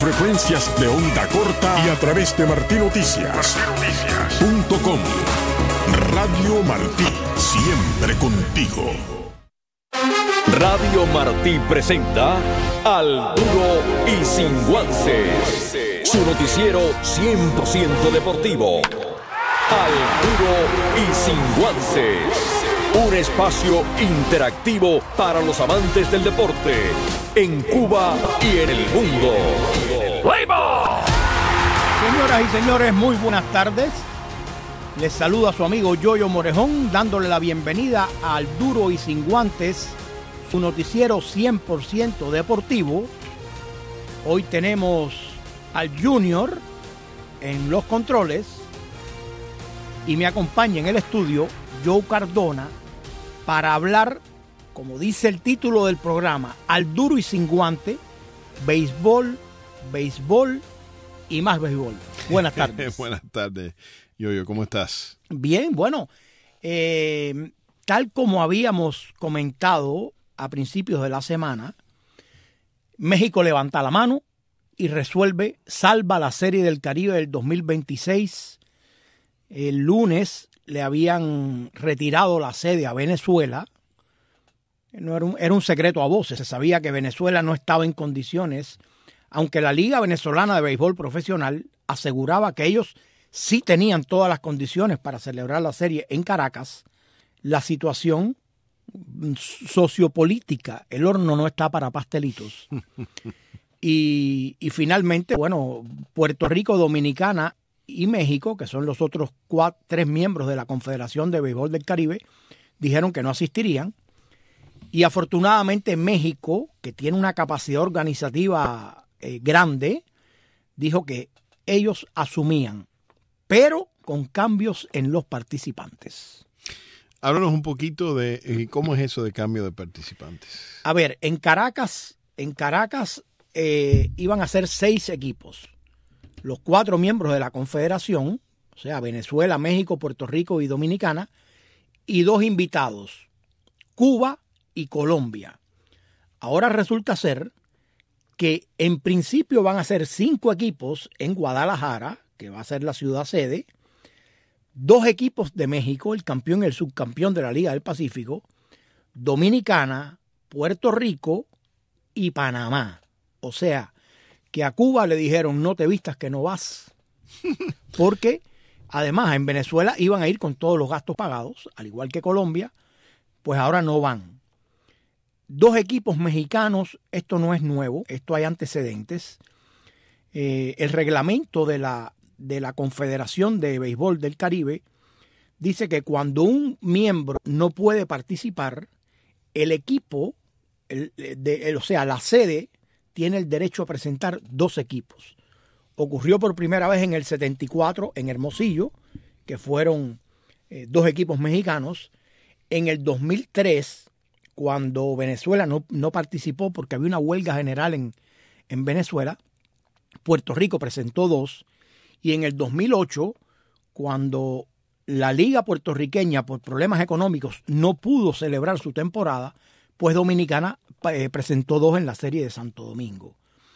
Frecuencias de onda corta y a través de martinoticias.com. Radio Martí, siempre contigo. Radio Martí presenta Al Duro y Sin Guantes, su noticiero 100% deportivo. Al Duro y Sin Guantes, un espacio interactivo para los amantes del deporte en Cuba y en el mundo. Señoras y señores, muy buenas tardes. Les saluda su amigo Yoyo Morejón, dándole la bienvenida a Al Duro y Sin Guantes, su noticiero 100% deportivo. Hoy tenemos al Junior en los controles y me acompaña en el estudio Joe Cardona para hablar, como dice el título del programa, Al Duro y Sin Guante, béisbol y más béisbol. Buenas tardes. Buenas tardes, Yoyo, ¿cómo estás? Bien, bueno, tal como habíamos comentado a principios de la semana, México levanta la mano y resuelve, salva la Serie del Caribe del 2026. El lunes le habían retirado la sede a Venezuela. No era un secreto a voces, se sabía que Venezuela no estaba en condiciones, aunque la Liga Venezolana de Béisbol Profesional aseguraba que ellos sí tenían todas las condiciones para celebrar la serie en Caracas. La situación sociopolítica, el horno no está para pastelitos. Y finalmente, bueno, Puerto Rico, Dominicana y México, que son los otros tres miembros de la Confederación de Béisbol del Caribe, dijeron que no asistirían. Y afortunadamente México, que tiene una capacidad organizativa grande, dijo que ellos asumían, pero con cambios en los participantes. Háblanos un poquito de cómo es eso de cambio de participantes. A ver, en Caracas iban a ser 6 equipos. Los 4 miembros de la Confederación, o sea, Venezuela, México, Puerto Rico y Dominicana, y 2 invitados, Cuba y Colombia. Ahora resulta ser que en principio van a ser 5 equipos en Guadalajara, que va a ser la ciudad sede, 2 equipos de México, el campeón y el subcampeón de la Liga del Pacífico, Dominicana, Puerto Rico y Panamá. O sea, que a Cuba le dijeron no te vistas que no vas, porque además en Venezuela iban a ir con todos los gastos pagados, al igual que Colombia, pues ahora no van. 2 equipos mexicanos, esto no es nuevo, esto hay antecedentes. El reglamento de la Confederación de Béisbol del Caribe dice que cuando un miembro no puede participar, el equipo, o sea, la sede, tiene el derecho a presentar 2 equipos. Ocurrió por primera vez en el 74 en Hermosillo, que fueron 2 equipos mexicanos. En el 2003, cuando Venezuela no participó porque había una huelga general en Venezuela, Puerto Rico presentó 2. Y en el 2008, cuando la liga puertorriqueña por problemas económicos no pudo celebrar su temporada, pues Dominicana presentó 2 en la serie de Santo Domingo.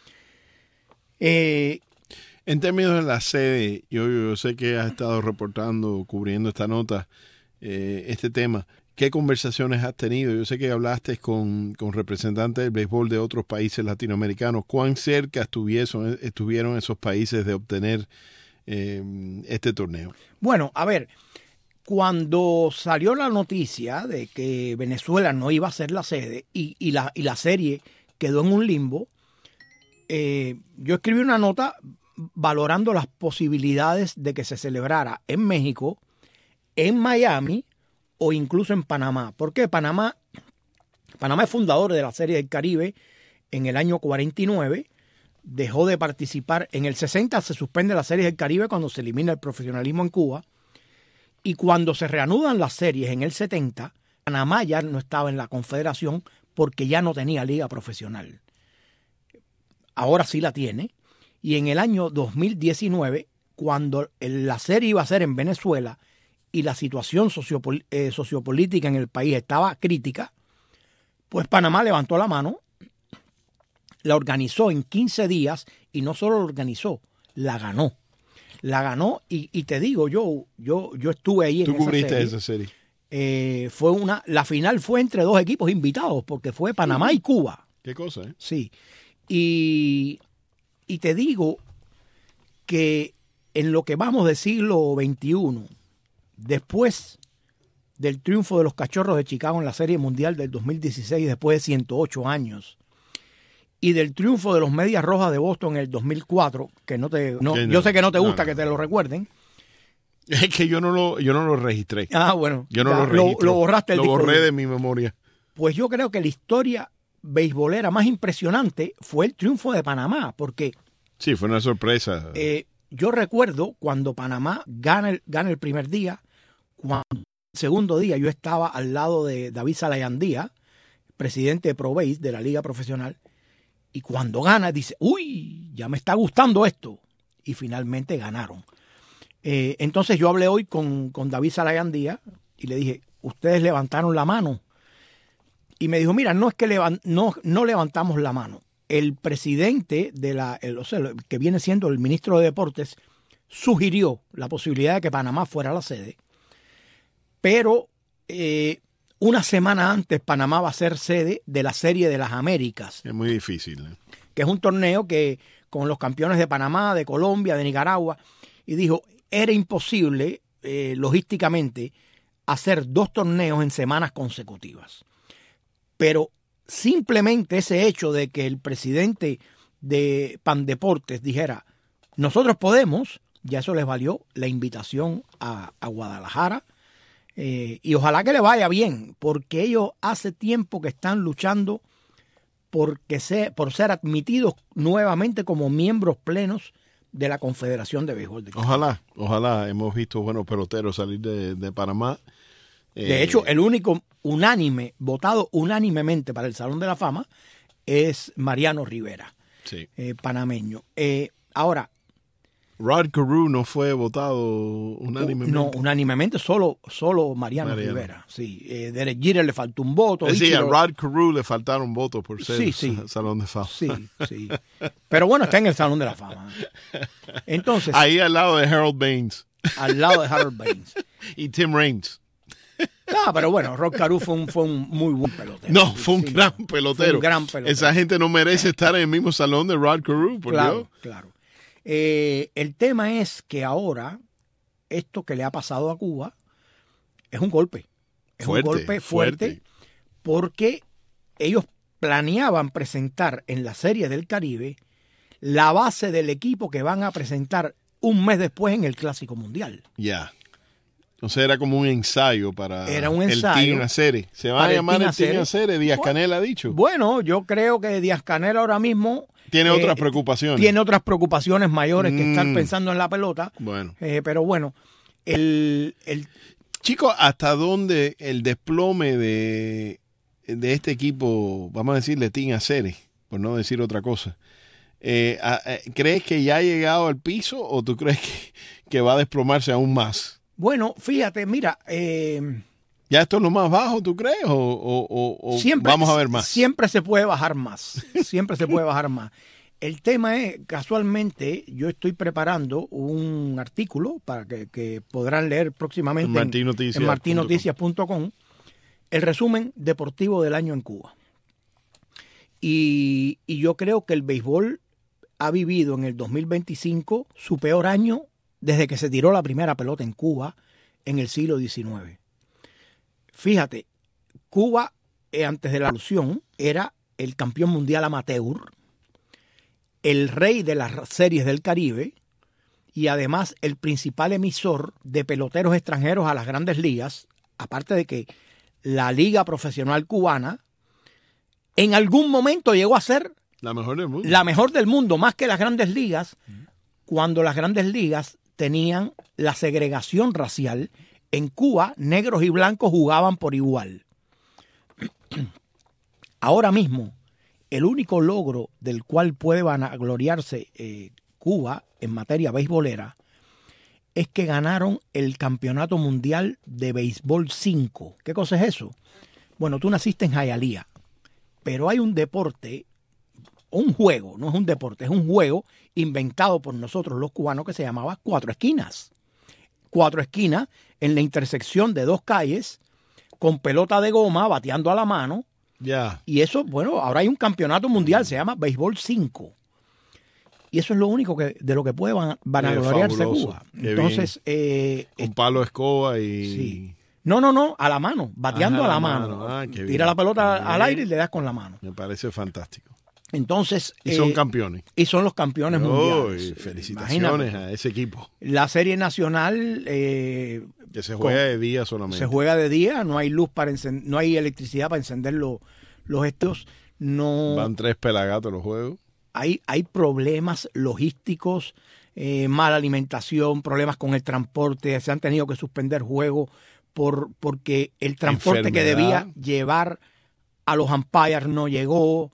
En términos de la sede, yo sé que has estado reportando, cubriendo esta nota, este tema. ¿Qué conversaciones has tenido? Yo sé que hablaste con representantes del béisbol de otros países latinoamericanos. ¿Cuán cerca estuvieron esos países de obtener este torneo? Bueno, a ver, cuando salió la noticia de que Venezuela no iba a ser la sede y la serie quedó en un limbo, yo escribí una nota valorando las posibilidades de que se celebrara en México, en Miami o incluso en Panamá. ¿Por qué? Panamá es fundador de la Serie del Caribe en el año 49, dejó de participar. En el 60 se suspende la Serie del Caribe cuando se elimina el profesionalismo en Cuba. Y cuando se reanudan las series en el 70, Panamá ya no estaba en la Confederación porque ya no tenía liga profesional. Ahora sí la tiene. Y en el año 2019, cuando la serie iba a ser en Venezuela y la situación sociopolítica en el país estaba crítica, pues Panamá levantó la mano, la organizó en 15 días y no solo la organizó, la ganó. La ganó y te digo, yo estuve ahí en esa serie. ¿Tú cubriste esa serie? La final fue entre dos equipos invitados porque fue Panamá y Cuba. ¿Qué cosa, eh? Sí. Y te digo que en lo que vamos del siglo XXI, después del triunfo de los Cachorros de Chicago en la Serie Mundial del 2016, después de 108 años, y del triunfo de los Medias Rojas de Boston en el 2004, yo sé que no te gusta que te lo recuerden. Es que yo no lo registré. Ah, bueno. Yo no lo registré. Lo borraste del disco. Lo borré de mi memoria. Pues yo creo que la historia beisbolera más impresionante fue el triunfo de Panamá, porque... Sí, fue una sorpresa. Yo recuerdo cuando Panamá gana el primer día, cuando el segundo día yo estaba al lado de David Salayandía, presidente de ProBase de la Liga Profesional, y cuando gana dice, uy, ya me está gustando esto. Y finalmente ganaron. Entonces yo hablé hoy con David Salayandía y le dije, ustedes levantaron la mano. Y me dijo, mira, no es que no levantamos la mano. El presidente que viene siendo el ministro de Deportes sugirió la posibilidad de que Panamá fuera la sede, pero una semana antes Panamá va a ser sede de la Serie de las Américas. Es muy difícil, ¿eh? Que es un torneo que con los campeones de Panamá, de Colombia, de Nicaragua, y dijo, era imposible logísticamente hacer 2 torneos en semanas consecutivas. Pero simplemente ese hecho de que el presidente de Pandeportes dijera, nosotros podemos, ya eso les valió la invitación a Guadalajara, y ojalá que le vaya bien, porque ellos hace tiempo que están luchando por ser admitidos nuevamente como miembros plenos de la Confederación de Béisbol de Cuba. Ojalá. Hemos visto buenos peloteros salir de Panamá. De hecho, el único votado unánimemente para el Salón de la Fama es Mariano Rivera, sí. Panameño. Ahora, Rod Carew no fue votado unánimemente. No, unánimemente solo Mariano Rivera. Sí, Derek Jeter le faltó un voto. Sí, a Rod Carew le faltaron votos por ser Salón de Fama. Sí. Pero bueno, está en el Salón de la Fama. Entonces, ahí al lado de Harold Baines. Al lado de Harold Baines. Y Tim Raines. Pero bueno, Rod Carew fue un muy buen pelotero. No, fue un gran pelotero. Fue un gran pelotero. Esa gente no merece estar en el mismo salón de Rod Carew, por Dios. Claro. El tema es que ahora esto que le ha pasado a Cuba es un golpe. Es un golpe fuerte porque ellos planeaban presentar en la Serie del Caribe la base del equipo que van a presentar un mes después en el Clásico Mundial. Ya. Entonces era como un ensayo para el Team Acere. ¿Se va a llamar el Team Acere? Díaz Canel ha dicho. Bueno, yo creo que Díaz Canel ahora mismo tiene otras preocupaciones. Tiene otras preocupaciones mayores que estar pensando en la pelota. Bueno. Pero bueno, Chicos, ¿hasta dónde el desplome de este equipo, vamos a decirle Team Acere, por no decir otra cosa, crees que ya ha llegado al piso o tú crees que va a desplomarse aún más? Bueno, fíjate, mira... ¿Ya esto es lo más bajo, tú crees? ¿O vamos a ver más? Siempre se puede bajar más. Siempre se puede bajar más. El tema es, casualmente, yo estoy preparando un artículo para que podrán leer próximamente en martinoticias.com, el resumen deportivo del año en Cuba. Y yo creo que el béisbol ha vivido en el 2025 su peor año desde que se tiró la primera pelota en Cuba en el siglo XIX. Fíjate, Cuba, antes de la revolución, era el campeón mundial amateur, el rey de las series del Caribe y además el principal emisor de peloteros extranjeros a las grandes ligas, aparte de que la Liga Profesional Cubana en algún momento llegó a ser la mejor del mundo. La mejor del mundo, más que las grandes ligas, cuando las grandes ligas tenían la segregación racial. En Cuba, negros y blancos jugaban por igual. Ahora mismo, el único logro del cual puede vanagloriarse Cuba en materia beisbolera es que ganaron el Campeonato Mundial de Béisbol 5. ¿Qué cosa es eso? Bueno, tú naciste en Hialeah, pero hay un deporte un juego, no es un deporte, es un juego inventado por nosotros los cubanos que se llamaba Cuatro Esquinas. Cuatro Esquinas en la intersección de dos calles con pelota de goma bateando a la mano. Ya. Y eso, bueno, ahora hay un campeonato mundial, se llama Béisbol 5. Y eso es lo único de lo que puede vanagloriarse Cuba. Entonces, con palo de escoba y... Sí. No, a la mano, bateando a la mano. Tira la pelota al aire y le das con la mano. Me parece fantástico. Entonces, y son campeones. Y son los campeones mundiales. Felicitaciones a ese equipo. La serie nacional... que se juega de día solamente. Se juega de día, no hay luz no hay electricidad para encender los estos. No, van 3 pelagatos los juegos. Hay problemas logísticos, mala alimentación, problemas con el transporte. Se han tenido que suspender juegos porque el transporte que debía llevar a los umpires no llegó.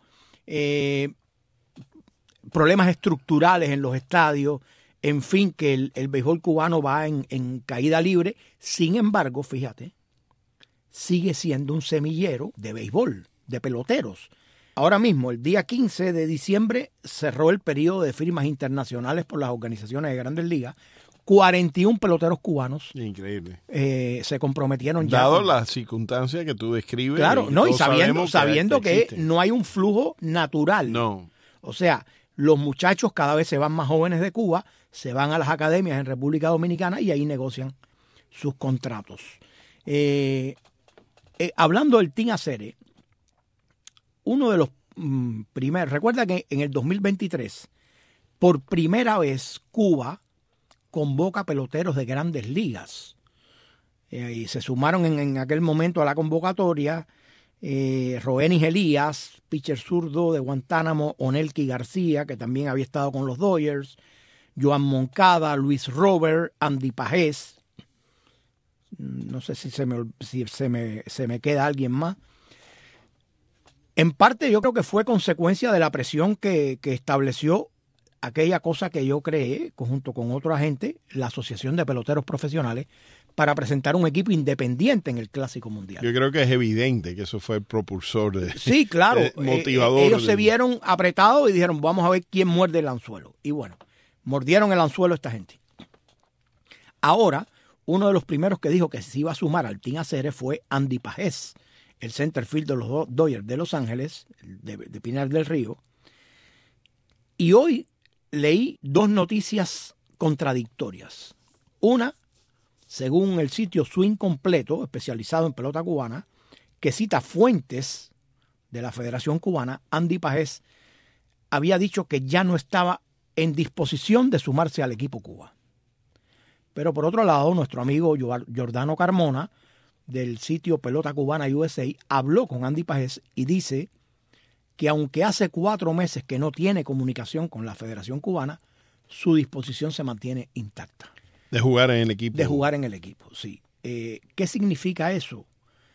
Problemas estructurales en los estadios. En fin, que el béisbol cubano va en caída libre. Sin embargo, fíjate, sigue siendo un semillero de béisbol, de peloteros. Ahora mismo, el día 15 de diciembre, cerró el periodo de firmas internacionales por las organizaciones de Grandes Ligas. 41 peloteros cubanos. Increíble. Se comprometieron ya. Dado las circunstancias que tú describes. Claro, y sabiendo que no hay un flujo natural. No. O sea, los muchachos cada vez se van más jóvenes de Cuba, se van a las academias en República Dominicana y ahí negocian sus contratos. Hablando del Team Acere, uno de los primeros, recuerda que en el 2023, por primera vez Cuba convoca peloteros de Grandes Ligas. Y se sumaron en aquel momento a la convocatoria Roenis Elías, pitcher zurdo de Guantánamo, Onelki García, que también había estado con los Dodgers, Joan Moncada, Luis Robert, Andy Pajés. No sé si se me queda alguien más. En parte yo creo que fue consecuencia de la presión que estableció aquella cosa que yo creé, junto con otra gente, la Asociación de Peloteros Profesionales, para presentar un equipo independiente en el Clásico Mundial. Yo creo que es evidente que eso fue el propulsor de... Sí, claro. Motivador. Ellos se vieron apretados y dijeron, vamos a ver quién muerde el anzuelo. Y bueno, mordieron el anzuelo esta gente. Ahora, uno de los primeros que dijo que se iba a sumar al Team Acere fue Andy Pajés, el center field de los Dodgers de Los Ángeles, de Pinar del Río. Y hoy leí dos noticias contradictorias. Una, según el sitio Swing Completo, especializado en pelota cubana, que cita fuentes de la Federación Cubana, Andy Pajés había dicho que ya no estaba en disposición de sumarse al equipo Cuba. Pero por otro lado, nuestro amigo Giordano Carmona, del sitio Pelota Cubana USA, habló con Andy Pajés y dice que aunque hace 4 meses que no tiene comunicación con la Federación Cubana, su disposición se mantiene intacta. De jugar en el equipo. De jugar en el equipo, sí. ¿Qué significa eso?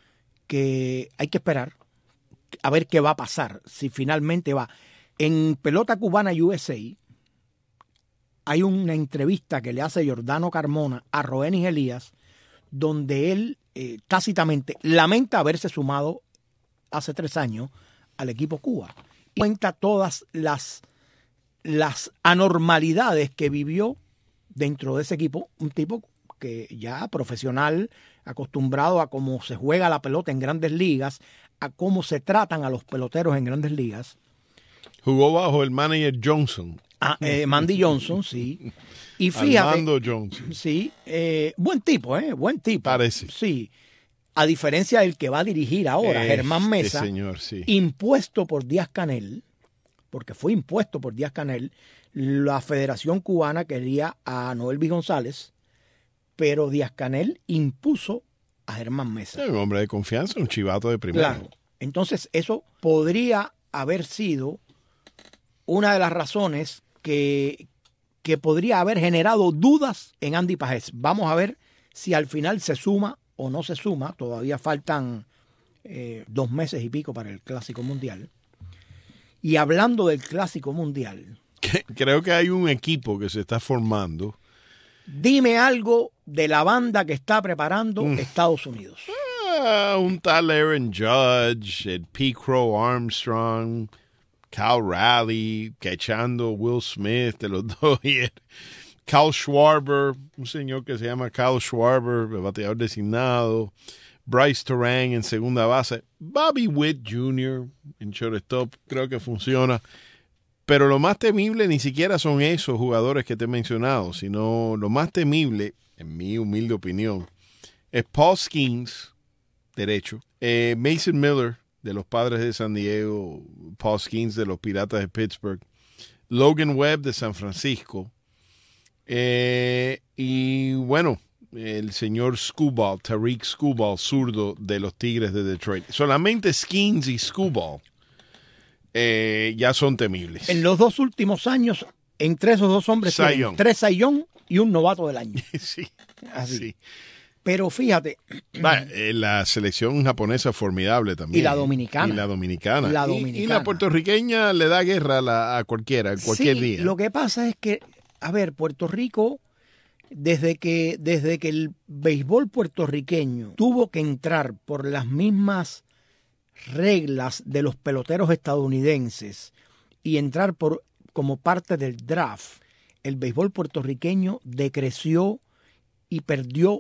Que hay que esperar a ver qué va a pasar, si finalmente va. En Pelota Cubana USA hay una entrevista que le hace Giordano Carmona a Roenis Elías, donde él tácitamente lamenta haberse sumado hace 3 años al equipo Cuba. Y cuenta todas las anormalidades que vivió dentro de ese equipo, un tipo que ya profesional, acostumbrado a cómo se juega la pelota en Grandes Ligas, a cómo se tratan a los peloteros en Grandes Ligas. Jugó bajo el manager Johnson. Mandy Johnson, sí. Y fíjate, Armando Johnson. Sí, buen tipo, buen tipo. Parece. Sí. A diferencia del que va a dirigir ahora, Germán Mesa, señor, sí. Impuesto por Díaz-Canel, porque fue impuesto por Díaz-Canel, la Federación Cubana quería a Noelvis González, pero Díaz-Canel impuso a Germán Mesa. Un hombre de confianza, un chivato de primera. Claro. Entonces, eso podría haber sido una de las razones que podría haber generado dudas en Andy Pajés. Vamos a ver si al final se suma o no se suma. Todavía faltan 2 meses y pico para el Clásico Mundial. Y hablando del Clásico Mundial, creo que hay un equipo que se está formando. Dime algo de la banda que está preparando Estados Unidos. Un tal Aaron Judge, el P. Crow Armstrong, Cal Raleigh, cachando Will Smith de los Dodgers. Kyle Schwarber, un señor que se llama Kyle Schwarber, el bateador designado. Bryce Terang en segunda base. Bobby Witt Jr. en shortstop, creo que funciona. Pero lo más temible ni siquiera son esos jugadores que te he mencionado, sino lo más temible, en mi humilde opinión, es Paul Skeens, derecho. Mason Miller, de los Padres de San Diego. Paul Skeens, de los Piratas de Pittsburgh. Logan Webb, de San Francisco. Y bueno, el señor Skubal, Tariq Skubal, zurdo de los Tigres de Detroit. Solamente Skeens y Skubal ya son temibles. En los 2 últimos años, entre esos 2 hombres, Cy Young. 3 Cy Young y un novato del año. Sí, Así. sí. Pero fíjate. La selección japonesa es formidable también. Y la dominicana. Y la dominicana. La Y dominicana. la puertorriqueña le da guerra a cualquiera, en cualquier Sí, día. Lo que pasa es que, a ver, Puerto Rico, desde que el béisbol puertorriqueño tuvo que entrar por las mismas reglas de los peloteros estadounidenses y entrar como parte del draft, el béisbol puertorriqueño decreció y perdió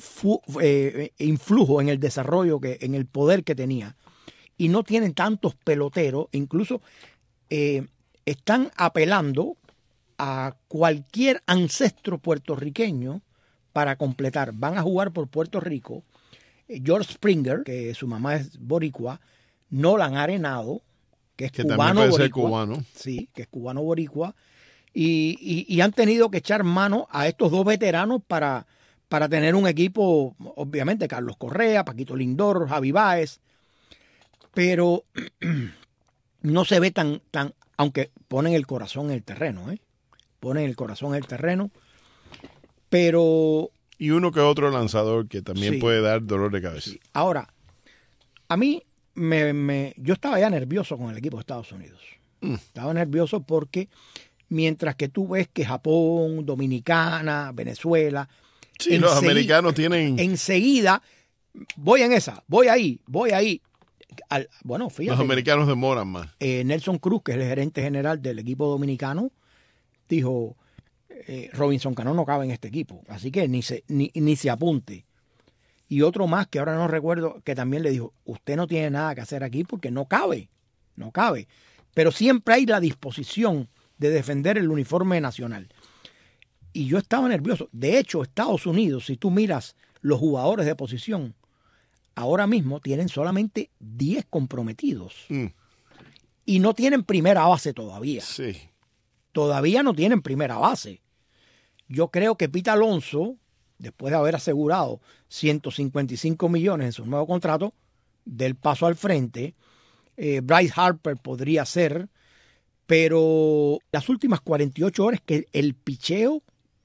influjo en el desarrollo, en el poder que tenía. Y no tienen tantos peloteros, incluso están apelando a cualquier ancestro puertorriqueño para completar. Van a jugar por Puerto Rico George Springer, que su mamá es boricua, Nolan Arenado, que es cubano boricua, cubano. Sí, que es cubano boricua, y han tenido que echar mano a estos 2 veteranos para tener un equipo, obviamente Carlos Correa, Paquito Lindor, Javi Báez, pero no se ve tan, aunque ponen el corazón en el terreno, ponen el corazón en el terreno, pero... Y uno que otro lanzador que también Sí. puede dar dolor de cabeza. Sí. Ahora, a mí, yo estaba ya nervioso con el equipo de Estados Unidos. Estaba nervioso porque mientras que tú ves que Japón, Dominicana, Venezuela... Sí, los americanos tienen... Enseguida, voy ahí. Bueno, fíjate. Los americanos demoran más. Nelson Cruz, que es el gerente general del equipo dominicano, dijo, Robinson Cano no cabe en este equipo, así que ni se apunte. Y otro más, que ahora no recuerdo, que también le dijo, usted no tiene nada que hacer aquí porque no cabe. Pero siempre hay la disposición de defender el uniforme nacional. Y yo estaba nervioso. De hecho, Estados Unidos, si tú miras los jugadores de posición, ahora mismo tienen solamente 10 comprometidos. Y no tienen primera base todavía. Sí. Todavía no tienen primera base. Yo creo que Pete Alonso, después de haber asegurado 155 millones en su nuevo contrato, del paso al frente. Bryce Harper podría ser, pero las últimas 48 horas que el picheo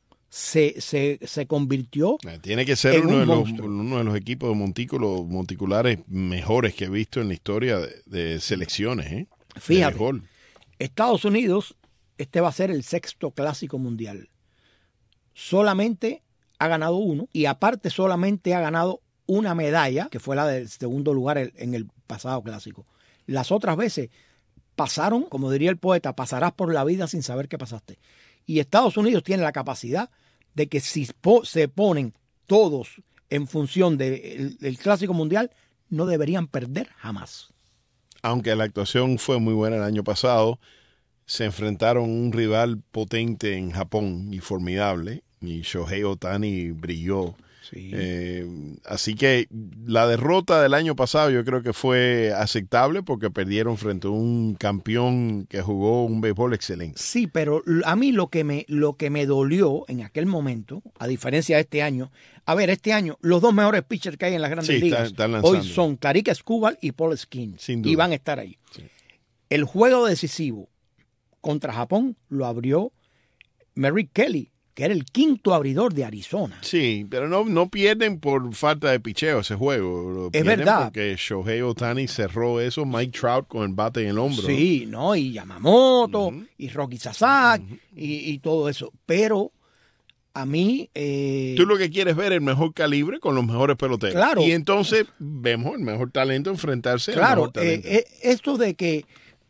se convirtió. Tiene que ser en uno de los equipos de monticulares mejores que he visto en la historia de selecciones. Fíjate, Estados Unidos, este va a ser el 6º clásico mundial. Solamente ha ganado 1 y aparte solamente ha ganado una medalla, que fue la del segundo lugar en el pasado clásico. Las otras veces pasaron, como diría el poeta, pasarás por la vida sin saber qué pasaste. Y Estados Unidos tiene la capacidad de que si se ponen todos en función del Clásico Mundial, no deberían perder jamás. Aunque la actuación fue muy buena el año pasado, se enfrentaron a un rival potente en Japón y formidable, y Shohei Ohtani brilló. Sí. Así que la derrota del año pasado yo creo que fue aceptable porque perdieron frente a un campeón que jugó un béisbol excelente. Sí, pero a mí lo que me dolió en aquel momento, a diferencia de este año, este año los 2 mejores pitchers que hay en las grandes ligas están hoy son Tariq Skubal y Paul Skeens, y van a estar ahí. Sí. El juego decisivo contra Japón lo abrió Merrick Kelly, que era el 5º abridor de Arizona. Sí, pero no pierden por falta de picheo ese juego. Es verdad. Porque Shohei Ohtani cerró eso, Mike Trout con el bate en el hombro. Sí, ¿no? Y Yamamoto, y Rocky Sasaki, y todo eso. Pero a mí... Tú lo que quieres ver es el mejor calibre con los mejores peloteros. Claro. Y entonces vemos el mejor talento enfrentarse al claro, mejor talento. Esto de que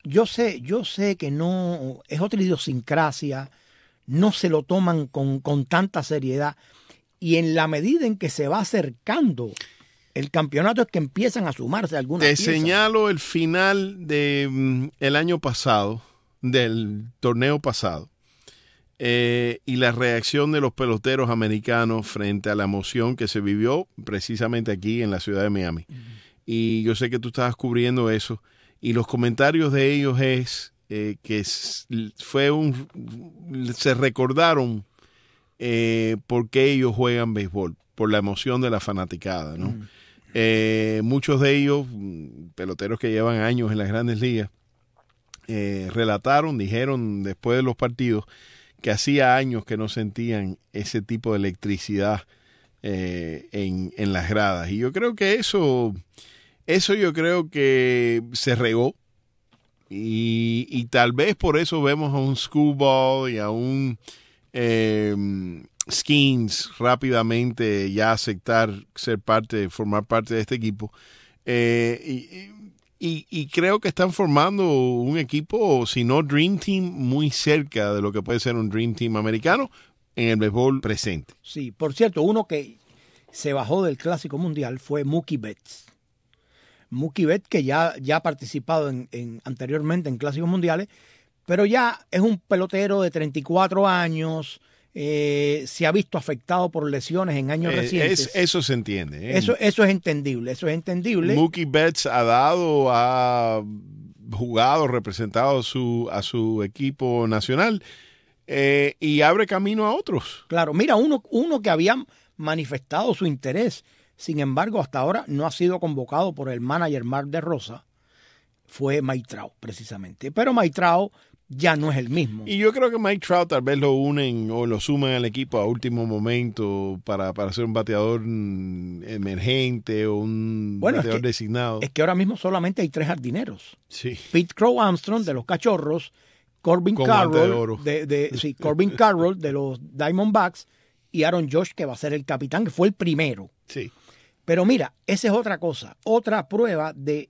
yo sé que no, es otra idiosincrasia, no se lo toman con tanta seriedad, y en la medida en que se va acercando el campeonato es que empiezan a sumarse algunas piezas. Te señalo el final de el año pasado, del torneo pasado, y la reacción de los peloteros americanos frente a la emoción que se vivió precisamente aquí en la ciudad de Miami. Y yo sé que tú estabas cubriendo eso, y los comentarios de ellos es que se recordaron por qué ellos juegan béisbol, por la emoción de la fanaticada, ¿no? Muchos de ellos, peloteros que llevan años en las grandes ligas, dijeron después de los partidos que hacía años que no sentían ese tipo de electricidad en las gradas. Y yo creo que eso yo creo que se regó. Y tal vez por eso vemos a un Screwball y a un Skeens rápidamente ya aceptar formar parte de este equipo. Y creo que están formando un equipo, si no Dream Team, muy cerca de lo que puede ser un Dream Team americano en el béisbol presente. Sí, por cierto, uno que se bajó del Clásico Mundial fue Mookie Betts. Mookie Betts, que ya ha participado anteriormente en Clásicos Mundiales, pero ya es un pelotero de 34 años, se ha visto afectado por lesiones en años recientes. Eso se entiende. Eso es entendible. Mookie Betts ha jugado, representado a su equipo nacional y abre camino a otros. Claro, mira, uno que había manifestado su interés, sin embargo, hasta ahora no ha sido convocado por el manager Mark DeRosa, fue Mike Trout, precisamente. Pero Mike Trout ya no es el mismo. Y yo creo que Mike Trout tal vez lo unen o lo suman al equipo a último momento para ser un bateador emergente o un bateador designado. Es que ahora mismo solamente hay 3 jardineros. Sí. Pete Crow Armstrong de los Cachorros, Corbin Carroll Corbin Carroll de los Diamondbacks y Aaron Judge, que va a ser el capitán, que fue el primero. Sí. Pero mira, esa es otra cosa, otra prueba del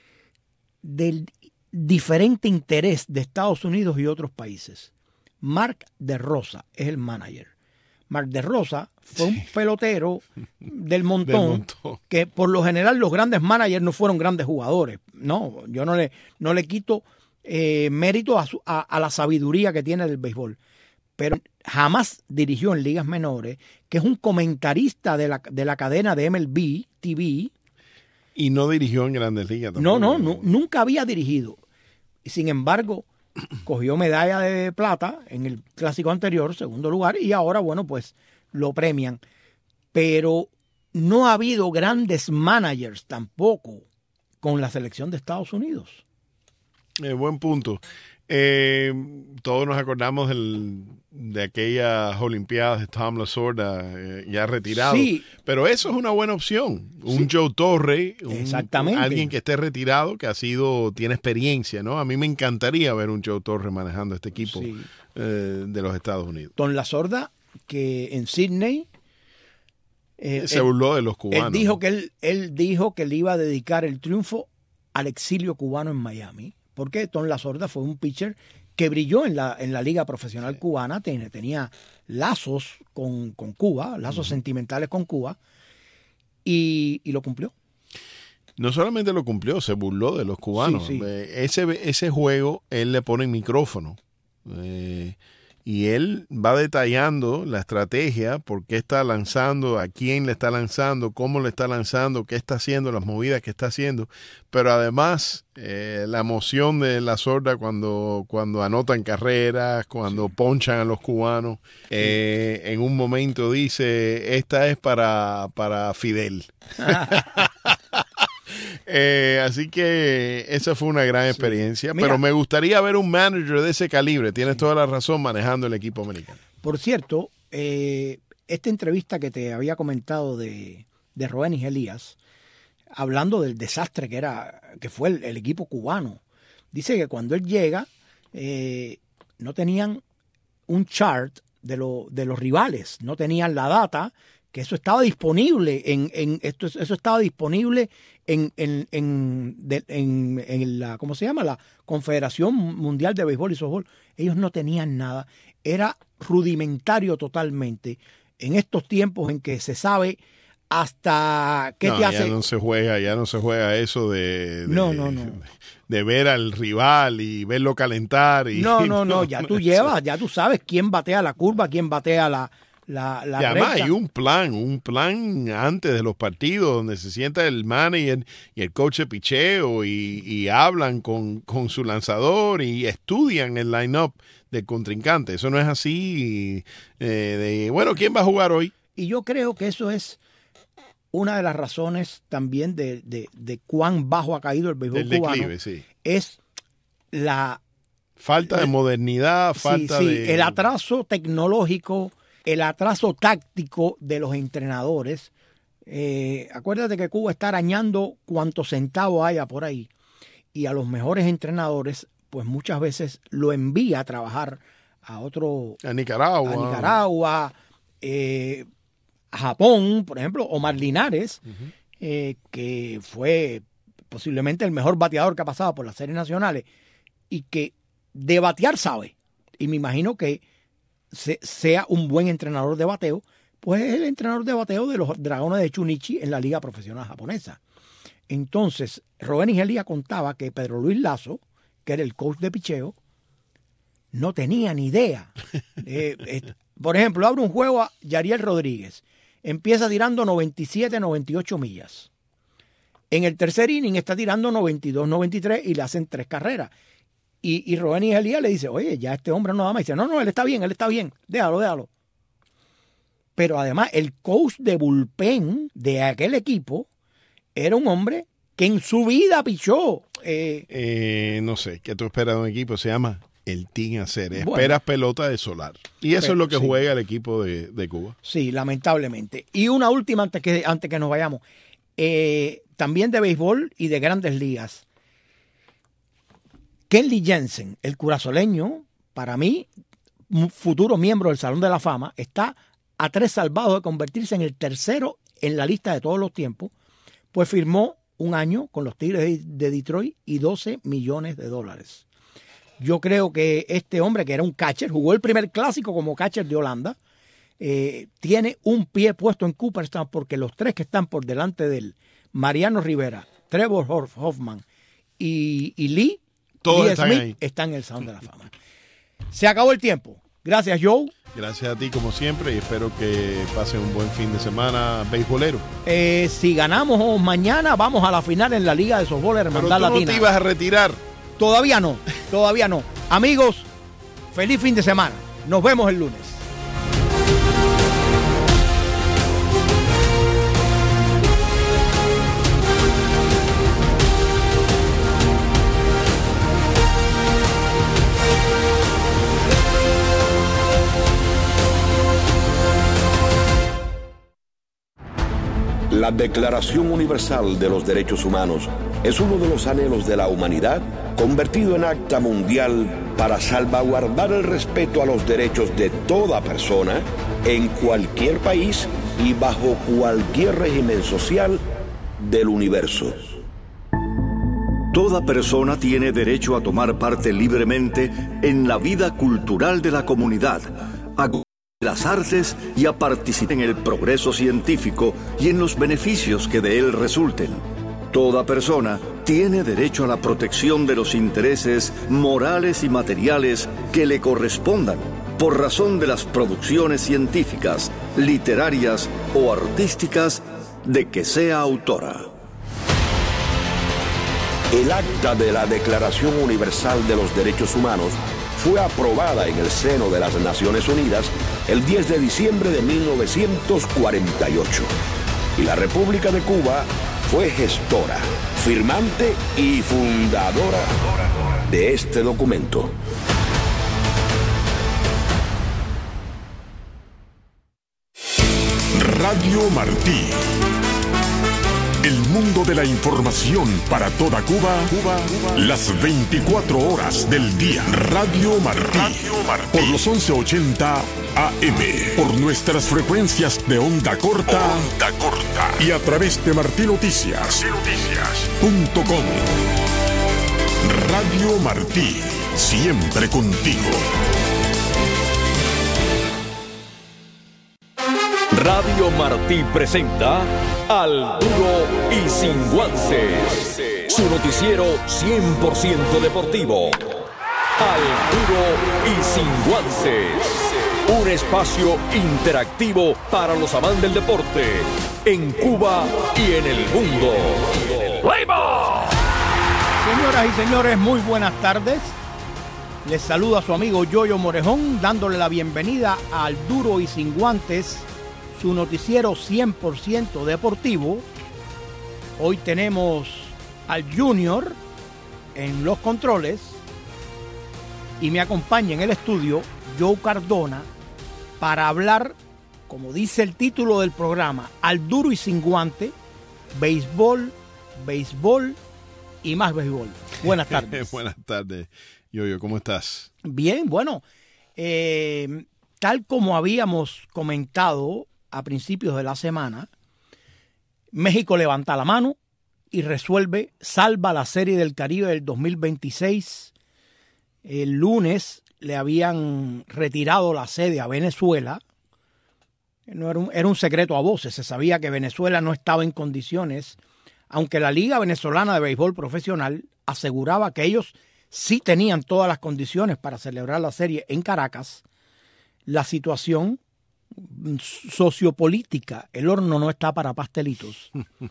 diferente interés de Estados Unidos y otros países. Mark DeRosa es el manager. Mark DeRosa fue un pelotero del montón, que por lo general los grandes managers no fueron grandes jugadores. No, yo no le quito mérito a la sabiduría que tiene del béisbol. Pero jamás dirigió en ligas menores, que es un comentarista de la cadena de MLB TV. Y no dirigió en Grandes Ligas tampoco. No, nunca había dirigido. Y sin embargo, cogió medalla de plata en el clásico anterior, segundo lugar, y ahora, bueno, pues lo premian. Pero no ha habido grandes managers tampoco con la selección de Estados Unidos. Buen punto. Todos nos acordamos de aquellas Olimpiadas de Tom Lasorda, ya retirado. Sí. Pero eso es una buena opción. Un Joe Torre, exactamente, alguien que esté retirado, que tiene experiencia, ¿no? A mí me encantaría ver un Joe Torre manejando este equipo de los Estados Unidos. Tom Lasorda, que en Sydney se burló de los cubanos. Él dijo que le iba a dedicar el triunfo al exilio cubano en Miami. Porque Tom Lasorda fue un pitcher que brilló en la liga profesional cubana, tenía lazos con Cuba, lazos sentimentales con Cuba, y lo cumplió. No solamente lo cumplió, se burló de los cubanos. Sí. Ese juego, él le pone micrófono. Y él va detallando la estrategia, por qué está lanzando, a quién le está lanzando, cómo le está lanzando, qué está haciendo, las movidas que está haciendo. Pero además, la emoción de Lasorda cuando anotan carreras, cuando ponchan a los cubanos. En un momento dice, esta es para Fidel. Así que esa fue una gran experiencia. Mira, pero me gustaría ver un manager de ese calibre. Tienes toda la razón, manejando el equipo americano. Por cierto, esta entrevista que te había comentado de Roenis Elías, hablando del desastre que fue el equipo cubano, dice que cuando él llega no tenían un chart de los rivales, no tenían la data que eso estaba disponible eso estaba disponible en la, ¿cómo se llama? La Confederación Mundial de Béisbol y Softball. Ellos no tenían nada, era rudimentario totalmente en estos tiempos en que se sabe hasta qué te hace. Ya no se juega eso de ver al rival y verlo calentar. No, ya tú ya tú sabes quién batea la curva, quién batea la y además recta. hay un plan antes de los partidos donde se sienta el manager y el coach de picheo y hablan con su lanzador y estudian el line-up del contrincante. Eso no es así ¿quién va a jugar hoy? Y yo creo que eso es una de las razones también de cuán bajo ha caído el béisbol cubano. Declive, sí. Es la falta de modernidad, el atraso tecnológico, el atraso táctico de los entrenadores. Acuérdate que Cuba está arañando cuantos centavos haya por ahí, y a los mejores entrenadores pues muchas veces lo envía a trabajar a Nicaragua, a Japón, por ejemplo. Omar Linares, que fue posiblemente el mejor bateador que ha pasado por las series nacionales y que de batear sabe, y me imagino que sea un buen entrenador de bateo, pues es el entrenador de bateo de los Dragones de Chunichi en la liga profesional japonesa. Entonces, Rubén Ingelía contaba que Pedro Luis Lazo, que era el coach de picheo, no tenía ni idea. Por ejemplo, abre un juego a Yariel Rodríguez, empieza tirando 97, 98 millas. En el tercer inning está tirando 92, 93 y le hacen 3 carreras. Y Rubén Ingelía le dice, oye, ya este hombre no da más. Y dice, no, él está bien, déjalo. Pero además el coach de bullpen de aquel equipo era un hombre que en su vida pichó. No sé, ¿qué tú esperas de un equipo? Se llama el Team Hacer. Esperas pelota de solar. Y eso es lo que juega el equipo de Cuba. Sí, lamentablemente. Y una última antes que nos vayamos. También de béisbol y de grandes ligas. Kenley Jensen, el curazoleño, para mí, un futuro miembro del Salón de la Fama, está a 3 salvados de convertirse en el tercero en la lista de todos los tiempos, pues firmó un año con los Tigres de Detroit y $12 millones. Yo creo que este hombre, que era un catcher, jugó el primer clásico como catcher de Holanda, tiene un pie puesto en Cooperstown, porque los 3 que están por delante de él, Mariano Rivera, Trevor Hoffman y Lee Smith, están en el Salón de la Fama. Se acabó el tiempo. Gracias, Joe. Gracias a ti, como siempre, y espero que pasen un buen fin de semana beisbolero. Si ganamos mañana, vamos a la final en la Liga de Softball Hermandad Latina. ¿Pero tú no te ibas a retirar? Todavía no. Amigos, feliz fin de semana. Nos vemos el lunes. La Declaración Universal de los Derechos Humanos es uno de los anhelos de la humanidad convertido en acta mundial para salvaguardar el respeto a los derechos de toda persona en cualquier país y bajo cualquier régimen social del universo. Toda persona tiene derecho a tomar parte libremente en la vida cultural de la comunidad, a las artes y a participar en el progreso científico y en los beneficios que de él resulten. Toda persona tiene derecho a la protección de los intereses morales y materiales que le correspondan por razón de las producciones científicas, literarias o artísticas de que sea autora. El acta de la Declaración Universal de los Derechos Humanos fue aprobada en el seno de las Naciones Unidas el 10 de diciembre de 1948. Y la República de Cuba fue gestora, firmante y fundadora de este documento. Radio Martí, El mundo de la información para toda Cuba, las 24 horas del día. Radio Martí. Por los 1180 AM. Por nuestras frecuencias de onda corta. Y a través de martinoticias.com. Radio Martí. Siempre contigo. Radio Martí presenta Al Duro y Sin Guances, su noticiero 100% deportivo. Al Duro y Sin Guances, un espacio interactivo para los amantes del deporte en Cuba y en el mundo. Señoras y señores, muy buenas tardes. Les saluda su amigo Yoyo Morejón, dándole la bienvenida a Al Duro y Sin Guantes, su noticiero 100% deportivo. Hoy tenemos al Junior en los controles y me acompaña en el estudio Joe Cardona para hablar, como dice el título del programa, Al Duro y Sin Guante, béisbol y más béisbol. Buenas tardes. Buenas tardes, Yoyo, ¿cómo estás? Bien, bueno, tal como habíamos comentado a principios de la semana, México levanta la mano y resuelve, salva la Serie del Caribe del 2026. El lunes le habían retirado la sede a Venezuela. No era un secreto a voces, se sabía que Venezuela no estaba en condiciones, aunque la Liga Venezolana de Béisbol Profesional aseguraba que ellos sí tenían todas las condiciones para celebrar la serie en Caracas. La situación sociopolítica, el horno no está para pastelitos.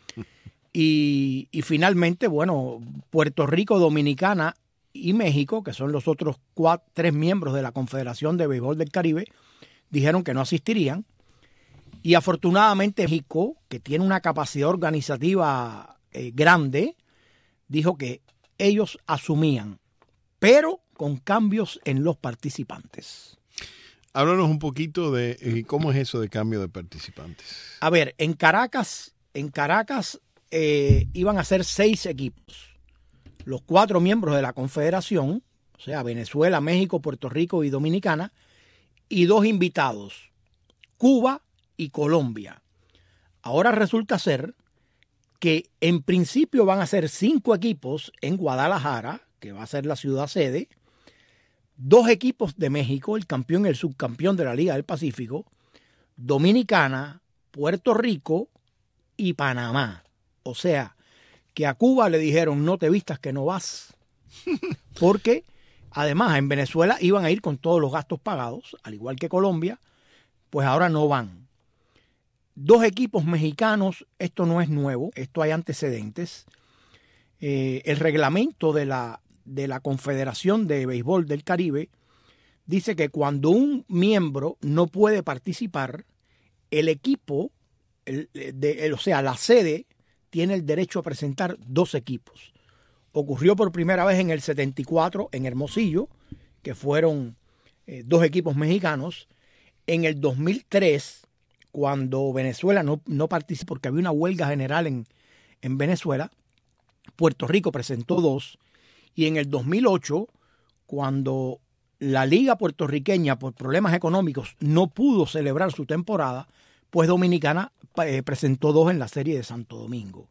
Y finalmente, bueno, Puerto Rico, Dominicana y México, que son los otros 3 miembros de la Confederación de Béisbol del Caribe, dijeron que no asistirían. Y afortunadamente México, que tiene una capacidad organizativa grande, dijo que ellos asumían, pero con cambios en los participantes. Háblanos un poquito de cómo es eso de cambio de participantes. A ver, en Caracas iban a ser 6 equipos. Los 4 miembros de la Confederación, o sea, Venezuela, México, Puerto Rico y Dominicana, y 2 invitados, Cuba y Colombia. Ahora resulta ser que en principio van a ser 5 equipos en Guadalajara, que va a ser la ciudad sede, 2 equipos de México, el campeón y el subcampeón de la Liga del Pacífico, Dominicana, Puerto Rico y Panamá. O sea, que a Cuba le dijeron, no te vistas que no vas. Porque además en Venezuela iban a ir con todos los gastos pagados, al igual que Colombia, pues ahora no van. 2 equipos mexicanos, esto no es nuevo, esto hay antecedentes. El reglamento de la Confederación de Béisbol del Caribe dice que cuando un miembro no puede participar, el equipo, o sea, la sede, tiene el derecho a presentar 2 equipos. Ocurrió por primera vez en el 74 en Hermosillo, que fueron 2 equipos mexicanos. En el 2003, cuando Venezuela no participó porque había una huelga general en Venezuela, Puerto Rico presentó 2. Y en el 2008, cuando la liga puertorriqueña por problemas económicos no pudo celebrar su temporada, pues Dominicana presentó 2 en la serie de Santo Domingo.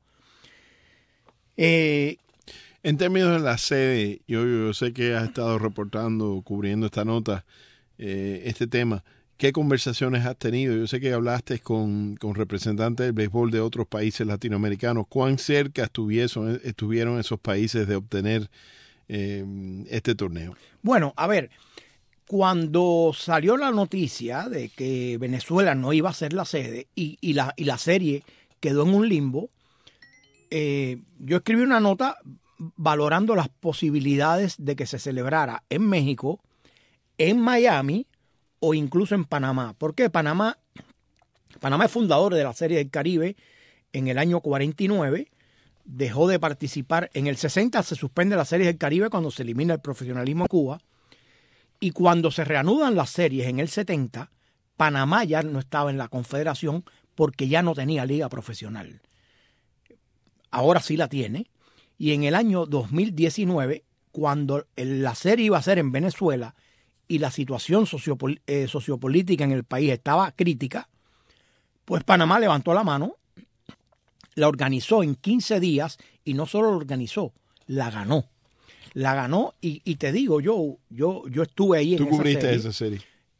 En términos de la sede, yo sé que has estado reportando, cubriendo esta nota, este tema. ¿Qué conversaciones has tenido? Yo sé que hablaste con representantes del béisbol de otros países latinoamericanos. ¿Cuán cerca estuvieron esos países de obtener este torneo? Bueno, a ver, cuando salió la noticia de que Venezuela no iba a ser la sede y la serie quedó en un limbo, yo escribí una nota valorando las posibilidades de que se celebrara en México, en Miami o incluso en Panamá. ¿Por qué? Panamá es fundador de la Serie del Caribe en el año 49, dejó de participar. En el 60 se suspende la Serie del Caribe cuando se elimina el profesionalismo en Cuba, y cuando se reanudan las series en el 70, Panamá ya no estaba en la Confederación porque ya no tenía liga profesional. ahora sí la tiene. Y en el año 2019, cuando la serie iba a ser en Venezuela y la situación sociopolítica en el país estaba crítica, pues Panamá levantó la mano, la organizó en 15 días y no solo la organizó, la ganó. La ganó y te digo, yo estuve ahí en esa serie. ¿Tú cubriste esa serie?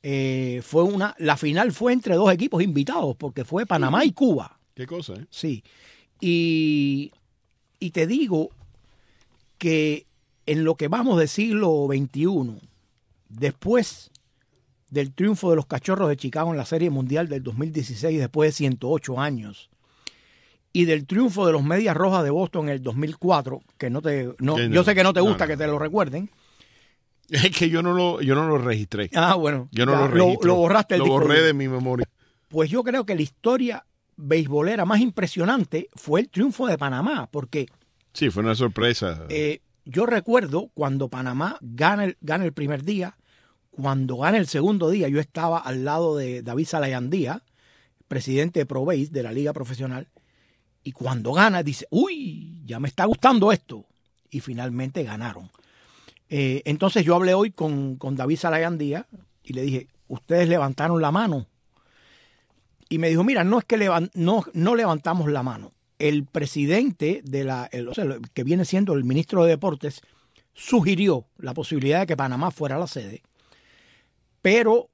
La final fue entre dos equipos invitados porque fue Panamá y Cuba. ¿Qué cosa? Sí. Y te digo que en lo que vamos del siglo XXI, después del triunfo de los Cachorros de Chicago en la Serie Mundial del 2016, después de 108 años, y del triunfo de los Medias Rojas de Boston en el 2004, que yo sé que no te gusta que te lo recuerden. Es que yo no lo registré. Ah, bueno. Yo no lo registré. Lo borraste Lo borré de mi memoria. Pues yo creo que la historia beisbolera más impresionante fue el triunfo de Panamá, porque... Sí, fue una sorpresa. Yo recuerdo cuando Panamá gana el primer día, cuando gana el segundo día, yo estaba al lado de David Salayandía, presidente de ProBase, de la Liga Profesional, y cuando gana dice, uy, ya me está gustando esto. Y finalmente ganaron. Entonces yo hablé hoy con David Salayandía y le dije, ustedes levantaron la mano. Y me dijo, mira, no es que no levantamos la mano. El presidente que viene siendo el ministro de Deportes sugirió la posibilidad de que Panamá fuera la sede. Pero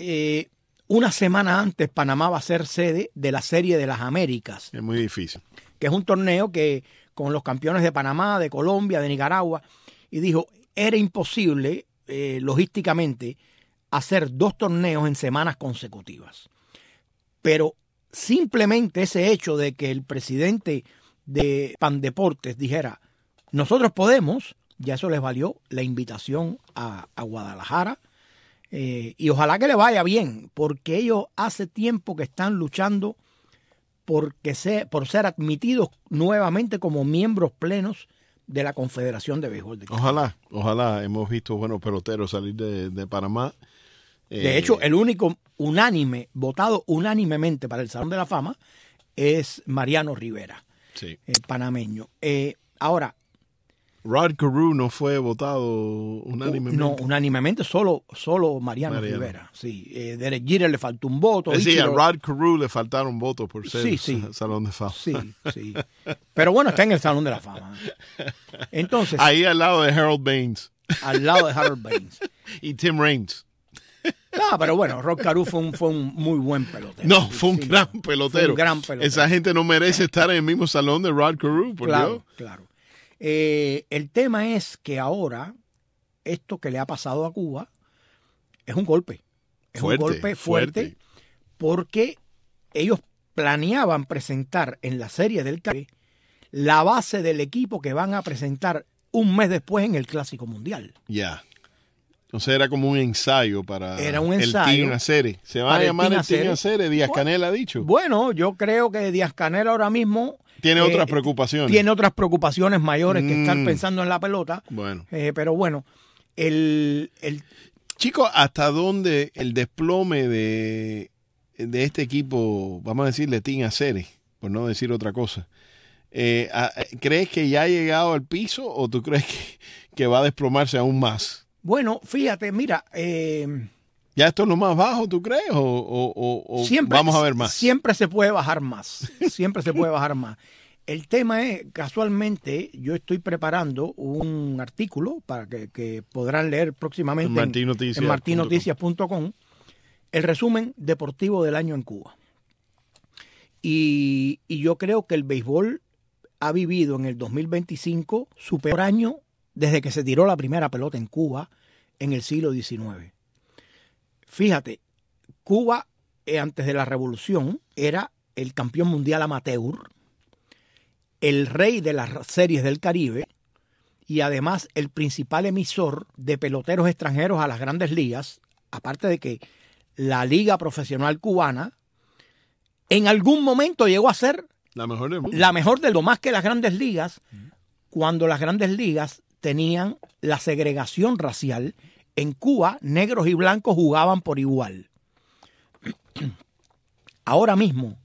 una semana antes Panamá va a ser sede de la Serie de las Américas. Es muy difícil. Que es un torneo que con los campeones de Panamá, de Colombia, de Nicaragua. Y dijo, era imposible logísticamente hacer 2 torneos en semanas consecutivas. Pero simplemente ese hecho de que el presidente de Pandeportes dijera, nosotros podemos, ya eso les valió la invitación a Guadalajara. Y ojalá que le vaya bien, porque ellos hace tiempo que están luchando por ser admitidos nuevamente como miembros plenos de la Confederación de Béisbol de Cuba. Ojalá. Hemos visto buenos peloteros salir de Panamá. De hecho, el único votado unánimemente para el Salón de la Fama es Mariano Rivera, sí. Panameño. Ahora, Rod Carew no fue votado unánimemente. No, unánimemente solo Mariano Rivera. Sí, Derek Jeter le faltó un voto. Sí, a Rod Carew le faltaron votos por ser Salón de Fama. Sí. Pero bueno, está en el Salón de la Fama. Entonces, ahí al lado de Harold Baines. Al lado de Harold Baines. Y Tim Raines. Pero bueno, Rod Carew fue un muy buen pelotero. No, fue un gran pelotero. Fue un gran pelotero. Esa gente no merece estar en el mismo salón de Rod Carew, por Dios. Claro. El tema es que ahora esto que le ha pasado a Cuba es un golpe. Es un golpe fuerte porque ellos planeaban presentar en la Serie del Caribe la base del equipo que van a presentar un mes después en el Clásico Mundial. Ya. Entonces era como un ensayo para el Team Acere. ¿Se va a llamar el Team Acere? Díaz Canel ha dicho. Bueno, yo creo que Díaz Canel ahora mismo tiene otras preocupaciones. Tiene otras preocupaciones mayores que estar pensando en la pelota. Bueno. Pero bueno, Chico, ¿hasta dónde el desplome de este equipo, vamos a decirle Team Acere, por no decir otra cosa, crees que ya ha llegado al piso o tú crees que va a desplomarse aún más? Bueno, fíjate, mira... ¿Ya esto es lo más bajo, tú crees? ¿O siempre, vamos a ver más? Siempre se puede bajar más. Siempre se puede bajar más. El tema es, casualmente, yo estoy preparando un artículo para que podrán leer próximamente en martinoticias.com, el resumen deportivo del año en Cuba. Y yo creo que el béisbol ha vivido en el 2025 su peor año desde que se tiró la primera pelota en Cuba en el siglo XIX. Fíjate, Cuba antes de la revolución era el campeón mundial amateur, el rey de las series del Caribe y además el principal emisor de peloteros extranjeros a las grandes ligas, aparte de que la liga profesional cubana en algún momento llegó a ser la mejor del mundo. La mejor de lo más que las grandes ligas, cuando las grandes ligas tenían la segregación racial. En Cuba, negros y blancos jugaban por igual. Ahora mismo,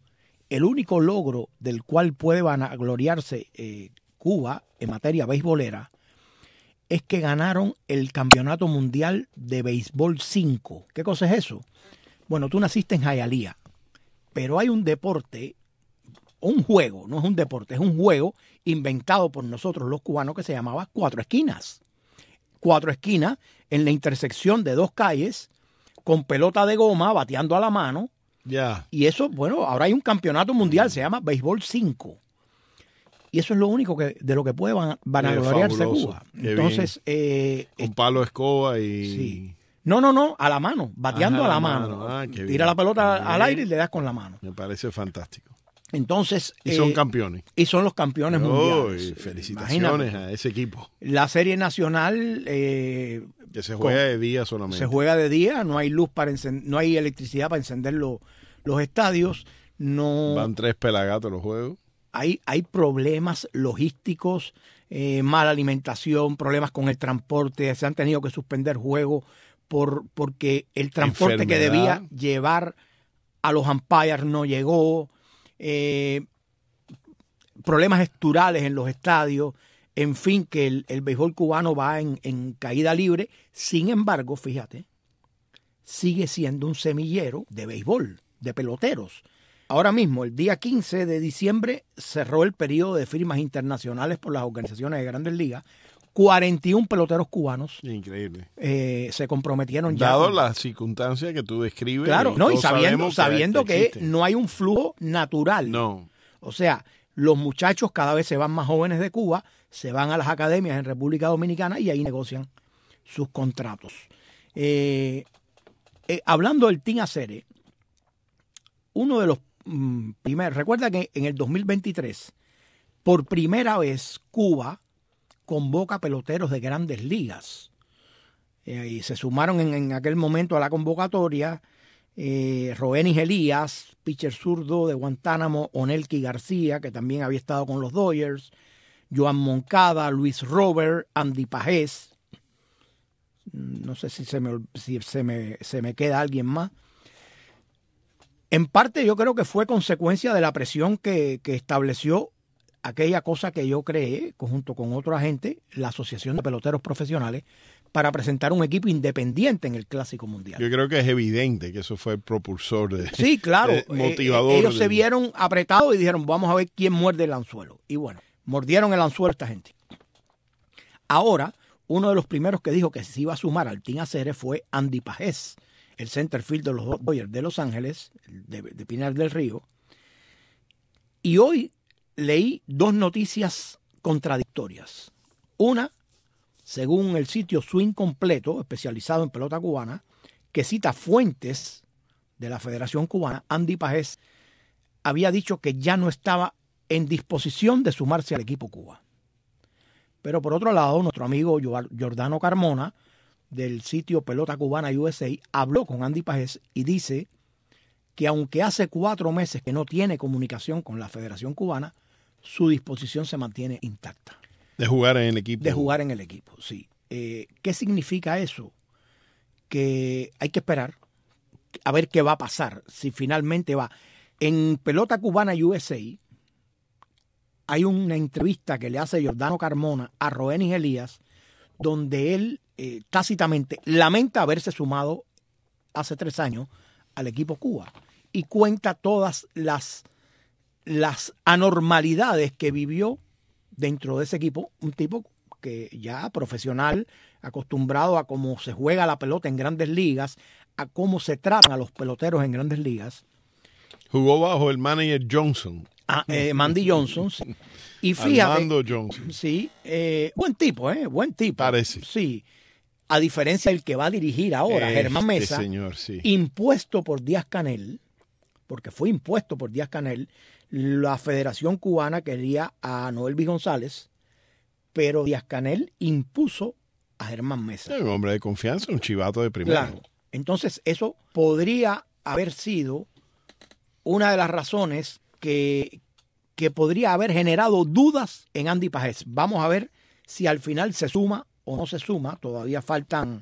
el único logro del cual puede vanagloriarse Cuba en materia beisbolera es que ganaron el Campeonato Mundial de Béisbol 5. ¿Qué cosa es eso? Bueno, tú naciste en Hialeah, pero hay un deporte, un juego, no es un deporte, es un juego inventado por nosotros los cubanos que se llamaba Cuatro Esquinas. Cuatro Esquinas en la intersección de dos calles, con pelota de goma, bateando a la mano. Ya. Y eso, bueno, ahora hay un campeonato mundial, se llama Béisbol 5. Y eso es lo único de lo que puede vanagloriarse Cuba. Entonces, con palo de escoba y... Sí. No, a la mano, bateando a la mano. Tira la pelota al aire y le das con la mano. Me parece fantástico. Entonces, y son campeones. Y son los campeones mundiales. Felicitaciones. Imagínate, a ese equipo. La serie nacional... que se juega de día solamente. Se juega de día, no hay luz para no hay electricidad para encender los estadios. No, van 3 pelagatos los juegos. Hay problemas logísticos, mala alimentación, problemas con el transporte. Se han tenido que suspender juegos porque el transporte que debía llevar a los umpires no llegó. Problemas estructurales en los estadios. En fin, que el béisbol cubano va en caída libre. Sin embargo, fíjate, sigue siendo un semillero de béisbol, de peloteros. Ahora mismo, el día 15 de diciembre, cerró el periodo de firmas internacionales por las organizaciones de Grandes Ligas. 41 peloteros cubanos. Increíble. Se comprometieron ya. Dado las circunstancias que tú describes. Claro, y sabiendo que no hay un flujo natural. No. O sea, los muchachos cada vez se van más jóvenes de Cuba, se van a las academias en República Dominicana y ahí negocian sus contratos. Hablando del Team Acere, uno de los primeros, recuerda que en el 2023, por primera vez, Cuba convoca peloteros de Grandes Ligas. Y se sumaron en aquel momento a la convocatoria Roenis Elías, pitcher zurdo de Guantánamo, Onelki García, que también había estado con los Dodgers, Joan Moncada, Luis Robert, Andy Pajés. No sé si se me queda alguien más. En parte yo creo que fue consecuencia de la presión que estableció aquella cosa que yo creé, junto con otra gente, la Asociación de Peloteros Profesionales, para presentar un equipo independiente en el Clásico Mundial. Yo creo que es evidente que eso fue el propulsor sí, claro, motivador. Ellos se vieron apretados y dijeron, vamos a ver quién muerde el anzuelo. Y bueno, mordieron el anzuelo esta gente. Ahora, uno de los primeros que dijo que se iba a sumar al Team Acere fue Andy Pajés, el center field de los Dodgers de Los Ángeles, de Pinar del Río. Y hoy leí 2 noticias contradictorias. Una, según el sitio Swing Completo, especializado en pelota cubana, que cita fuentes de la Federación Cubana, Andy Pajés había dicho que ya no estaba en disposición de sumarse al equipo Cuba. Pero por otro lado, nuestro amigo Giordano Carmona, del sitio Pelota Cubana USA, habló con Andy Pajés y dice que aunque hace 4 meses que no tiene comunicación con la Federación Cubana, su disposición se mantiene intacta. De jugar en el equipo. De jugar en el equipo, sí. ¿Qué significa eso? Que hay que esperar a ver qué va a pasar, si finalmente va. En Pelota Cubana USA hay una entrevista que le hace Giordano Carmona a Roenis Elías, donde él tácitamente lamenta haberse sumado hace 3 años al equipo Cuba y cuenta todas las anormalidades que vivió dentro de ese equipo, un tipo que ya profesional, acostumbrado a cómo se juega la pelota en Grandes Ligas, a cómo se tratan a los peloteros en Grandes Ligas. Jugó bajo el manager Johnson. Mandy Johnson. Sí. Y fíjate, Armando Johnson. Sí, buen tipo, buen tipo. Parece. Sí. A diferencia del que va a dirigir ahora, Germán Mesa, señor, sí. Impuesto por Díaz-Canel, porque fue impuesto por Díaz-Canel, la Federación Cubana quería a Noelvi González, pero Díaz-Canel impuso a Germán Mesa. Un hombre de confianza, un chivato de primera. Claro. Entonces, eso podría haber sido una de las razones que podría haber generado dudas en Andy Pajés. Vamos a ver si al final se suma o no se suma. Todavía faltan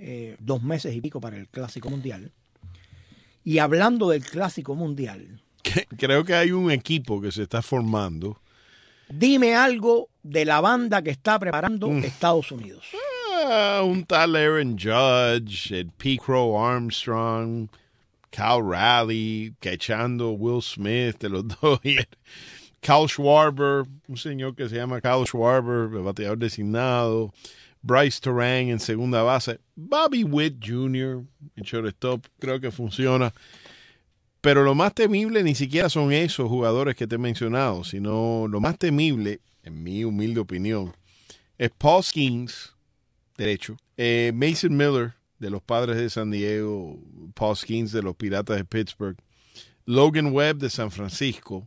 2 meses y pico para el Clásico Mundial. Y hablando del Clásico Mundial... ¿Qué creo que hay un equipo que se está formando. Dime algo de la banda que está preparando Estados Unidos. Un tal Aaron Judge, el P. Crow Armstrong, Cal Raleigh, cachando Will Smith de los Dodgers, Kyle Schwarber, un señor que se llama Kyle Schwarber, el bateador designado, Bryce Terang en segunda base, Bobby Witt Jr. en shortstop, creo que funciona. Pero lo más temible ni siquiera son esos jugadores que te he mencionado, sino lo más temible, en mi humilde opinión, es Paul Skeens, derecho, Mason Miller, de los Padres de San Diego, Paul Skeens de los Piratas de Pittsburgh, Logan Webb de San Francisco,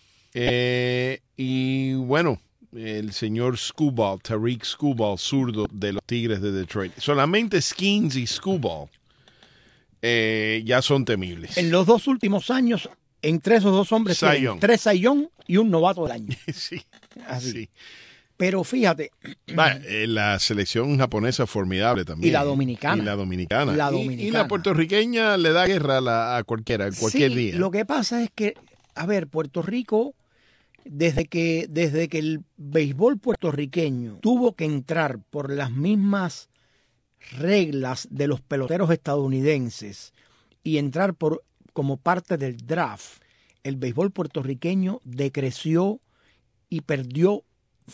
y bueno, el señor Skubal, Tariq Skubal, zurdo de los Tigres de Detroit. Solamente Skeens y Skubal ya son temibles. En los 2 últimos años, entre esos 2 hombres, tienen 3 Cy Young y un novato del año. Sí, así. Sí. Pero fíjate. La selección japonesa es formidable también. Y la dominicana. Y la dominicana. Y Y la puertorriqueña le da guerra a cualquiera, cualquier sí, día. Lo que pasa es que, a ver, Puerto Rico, desde que el béisbol puertorriqueño tuvo que entrar por las mismas reglas de los peloteros estadounidenses y entrar como parte del draft, el béisbol puertorriqueño decreció y perdió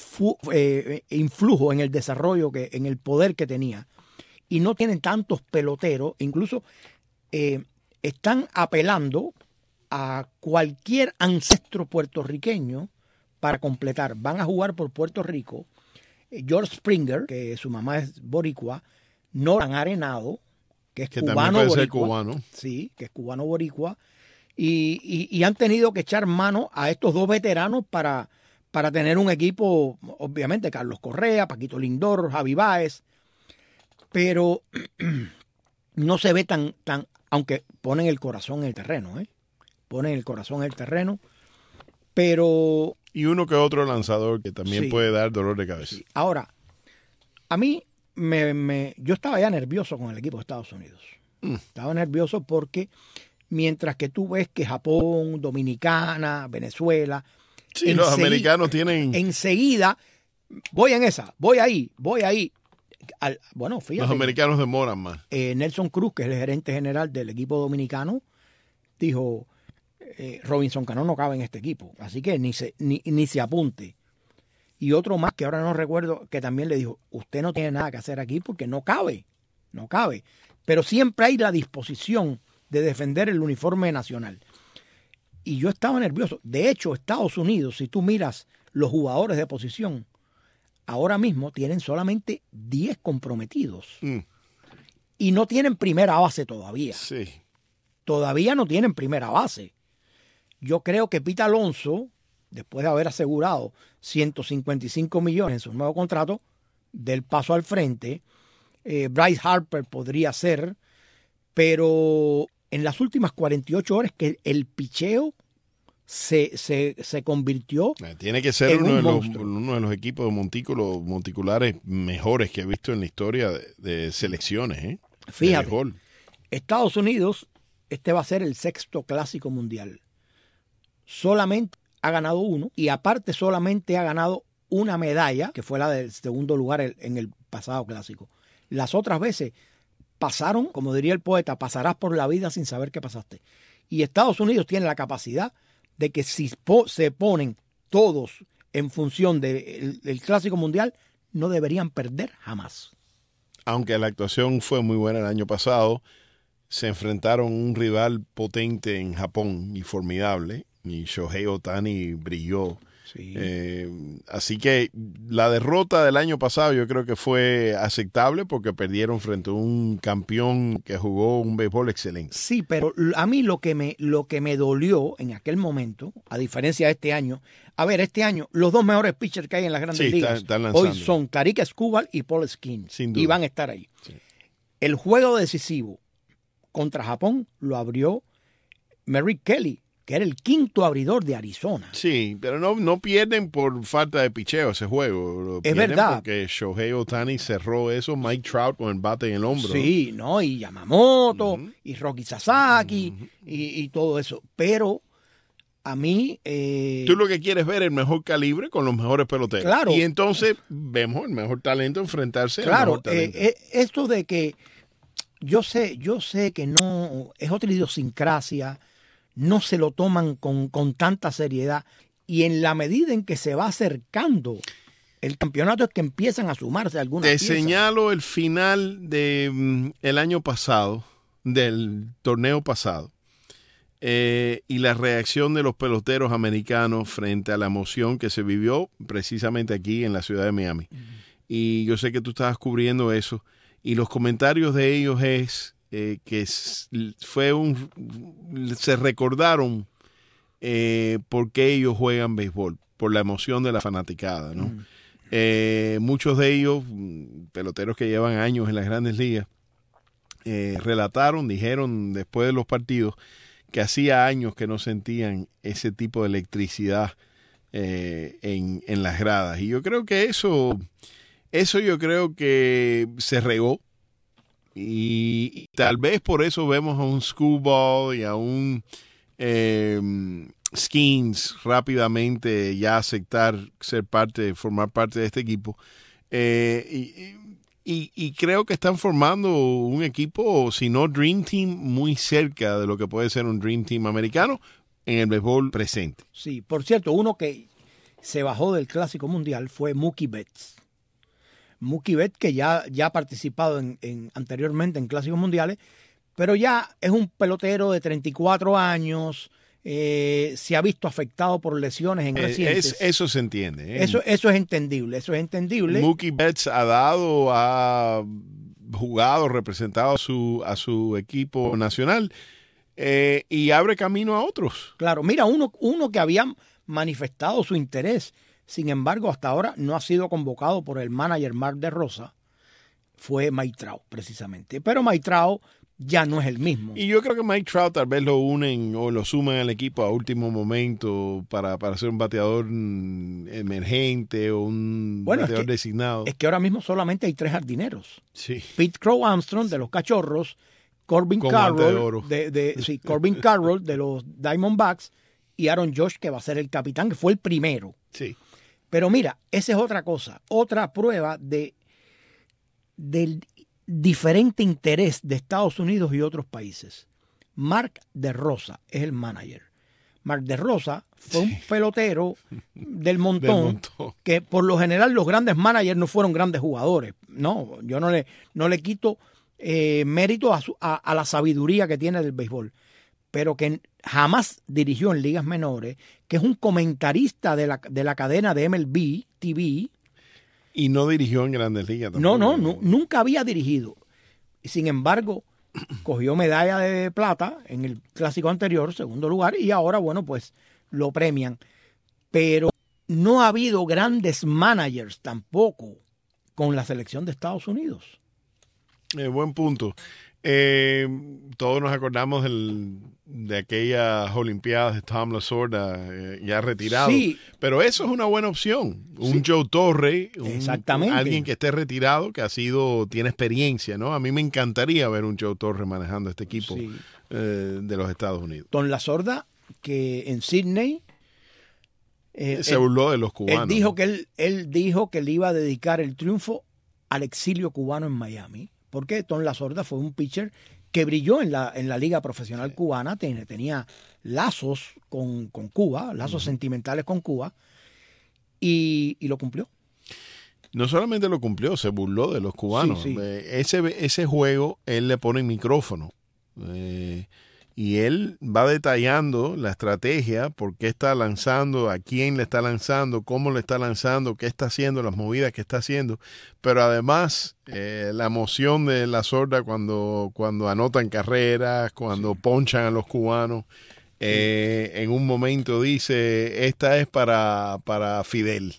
influjo en el desarrollo, en el poder que tenía, y no tienen tantos peloteros, incluso están apelando a cualquier ancestro puertorriqueño para completar. Van a jugar por Puerto Rico George Springer, que su mamá es boricua, Nolan Arenado, que es cubano boricua, sí, que es cubano boricua, y han tenido que echar mano a estos 2 veteranos para tener un equipo, obviamente, Carlos Correa, Paquito Lindor, Javi Báez, pero no se ve tan, aunque ponen el corazón en el terreno, ponen el corazón en el terreno, pero... Y uno que otro lanzador que también puede dar dolor de cabeza. Sí. Ahora, a mí, yo estaba ya nervioso con el equipo de Estados Unidos. Estaba nervioso porque mientras que tú ves que Japón, Dominicana, Venezuela... Sí, los americanos tienen... Enseguida, voy ahí. Bueno, fíjate. Los americanos demoran más. Nelson Cruz, que es el gerente general del equipo dominicano, dijo, Robinson Cano no cabe en este equipo, así que ni se apunte. Y otro más, que ahora no recuerdo, que también le dijo, usted no tiene nada que hacer aquí porque no cabe. Pero siempre hay la disposición de defender el uniforme nacional. Y yo estaba nervioso. De hecho, Estados Unidos, si tú miras los jugadores de posición, ahora mismo tienen solamente 10 comprometidos. Y no tienen primera base todavía. Sí. Todavía no tienen primera base. Yo creo que Pete Alonso, después de haber asegurado 155 millones en su nuevo contrato, del paso al frente. Bryce Harper podría ser, pero... En las últimas 48 horas que el picheo se convirtió. Tiene que ser uno de los equipos monticulares mejores que he visto en la historia de selecciones. Fíjate, Estados Unidos, este va a ser el 6º clásico mundial. Solamente ha ganado 1 y aparte solamente ha ganado una medalla, que fue la del segundo lugar en el pasado clásico. Las otras veces pasaron, como diría el poeta, pasarás por la vida sin saber qué pasaste. Y Estados Unidos tiene la capacidad de que si se ponen todos en función del Clásico Mundial, no deberían perder jamás. Aunque la actuación fue muy buena el año pasado, se enfrentaron a un rival potente en Japón y formidable, y Shohei Ohtani brilló. Sí. Así que la derrota del año pasado yo creo que fue aceptable porque perdieron frente a un campeón que jugó un béisbol excelente. Sí, pero a mí lo que me dolió en aquel momento, a diferencia de este año, este año los 2 mejores pitchers que hay en las grandes ligas están hoy son Tariq Skubal y Paul Skeens, y van a estar ahí. Sí. El juego decisivo contra Japón lo abrió Merrick Kelly, que era el 5º abridor de Arizona. Sí, pero no pierden por falta de picheo ese juego. Es verdad. Porque Shohei Ohtani cerró eso, Mike Trout con el bate en el hombro. Sí, ¿no? Y Yamamoto, y Rocky Sasaki, y todo eso. Pero a mí... Tú lo que quieres ver el mejor calibre con los mejores peloteros. Claro. Y entonces vemos el mejor talento enfrentarse al Claro, mejor talento. esto de que yo sé que no es otra idiosincrasia, no se lo toman con tanta seriedad, y en la medida en que se va acercando el campeonato es que empiezan a sumarse algunas Te piezas. señalo el final de el año pasado, del torneo pasado, y la reacción de los peloteros americanos frente a la emoción que se vivió precisamente aquí en la ciudad de Miami. Y yo sé que tú estabas cubriendo eso, y los comentarios de ellos es que se recordaron por qué ellos juegan béisbol, por la emoción de la fanaticada, ¿no? Muchos de ellos, peloteros que llevan años en las grandes ligas, dijeron después de los partidos que hacía años que no sentían ese tipo de electricidad en las gradas. Y yo creo que eso yo creo que se regó. Y tal vez por eso vemos a un Screwball y a un Skeens rápidamente ya aceptar formar parte de este equipo. Y creo que están formando un equipo, si no Dream Team, muy cerca de lo que puede ser un Dream Team americano en el béisbol presente. Sí, por cierto, uno que se bajó del Clásico Mundial fue Mookie Betts. Mookie Betts, que ya ha participado anteriormente en Clásicos Mundiales, pero ya es un pelotero de 34 años, se ha visto afectado por lesiones en recientes. Eso se entiende. Eso es entendible, Mookie Betts ha jugado, representado a su equipo nacional y abre camino a otros. Claro, mira, uno que había manifestado su interés, sin embargo, hasta ahora no ha sido convocado por el manager Mark DeRosa, fue Mike Trout, precisamente. Pero Mike Trout ya no es el mismo. Y yo creo que Mike Trout tal vez lo unen o lo suman al equipo a último momento para ser un bateador emergente o un bateador designado. Es que ahora mismo solamente hay 3 jardineros. Sí. Pete Crow Armstrong de los Cachorros, Corbin Carroll Corbin Carroll de los Diamondbacks y Aaron Judge, que va a ser el capitán, que fue el primero. Sí. Pero mira, esa es otra cosa, otra prueba del diferente interés de Estados Unidos y otros países. Mark DeRosa es el manager. Mark DeRosa fue un pelotero del montón, que por lo general los grandes managers no fueron grandes jugadores. No, yo no le quito mérito a la sabiduría que tiene del béisbol, pero que jamás dirigió en ligas menores, que es un comentarista de la cadena de MLB TV. Y no dirigió en Grandes Ligas tampoco. No, nunca había dirigido. Y sin embargo, cogió medalla de plata en el clásico anterior, segundo lugar, y ahora, bueno, pues lo premian. Pero no ha habido grandes managers tampoco con la selección de Estados Unidos. Buen punto. Todos nos acordamos de aquellas Olimpiadas de Tom Lasorda, ya retirado. Sí. Pero eso es una buena opción. Un Joe Torre, exactamente, alguien que esté retirado, que tiene experiencia, ¿no? A mí me encantaría ver un Joe Torre manejando este equipo de los Estados Unidos. Tom Lasorda, que en Sydney se burló de los cubanos. Él dijo que le iba a dedicar el triunfo al exilio cubano en Miami. Porque Tom Lasorda fue un pitcher que brilló en la liga profesional cubana, tenía lazos con Cuba, lazos sentimentales con Cuba, y lo cumplió. No solamente lo cumplió, se burló de los cubanos. Sí. Ese juego, él le pone micrófono. Y él va detallando la estrategia, por qué está lanzando, a quién le está lanzando, cómo le está lanzando, qué está haciendo, las movidas que está haciendo. Pero además, la emoción de Lasorda cuando anotan carreras, cuando ponchan a los cubanos. En un momento dice, esta es para Fidel.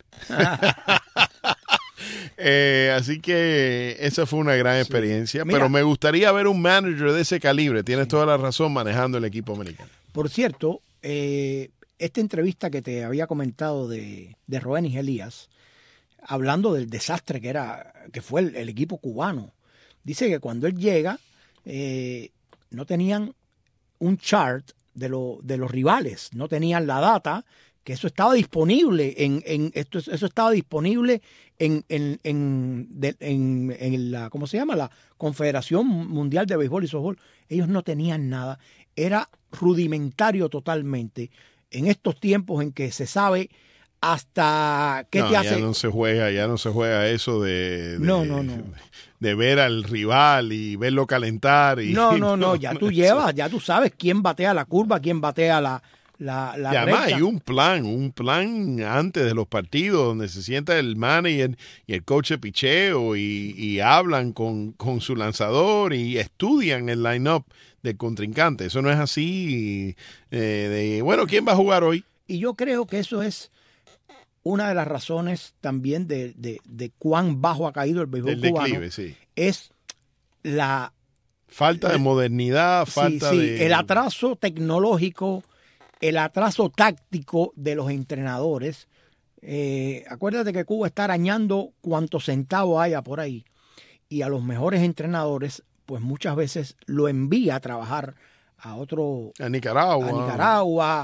Así que esa fue una gran experiencia. Mira, pero me gustaría ver un manager de ese calibre. Tienes toda la razón, manejando el equipo americano. Por cierto, esta entrevista que te había comentado de Roenis Elías, hablando del desastre que fue el equipo cubano, dice que cuando él llega no tenían un chart los rivales, no tenían la data, que eso estaba disponible eso estaba disponible en la, ¿cómo se llama? La Confederación Mundial de Béisbol y Softball. Ellos no tenían nada, era rudimentario totalmente. En estos tiempos en que se sabe hasta qué te hace. Ya no se juega eso de ver al rival y verlo calentar. No, ya tú sabes quién batea la curva, quién batea la y además recta. hay un plan antes de los partidos donde se sienta el manager y el coach de picheo y hablan con su lanzador y estudian el line-up del contrincante. Eso no es así bueno, ¿quién va a jugar hoy? Y yo creo que eso es una de las razones también de cuán bajo ha caído el béisbol cubano. Declive, sí. Es la falta de modernidad, falta de el atraso tecnológico, el atraso táctico de los entrenadores. Acuérdate que Cuba está arañando cuantos centavos haya por ahí, y a los mejores entrenadores pues muchas veces lo envía a trabajar a Nicaragua,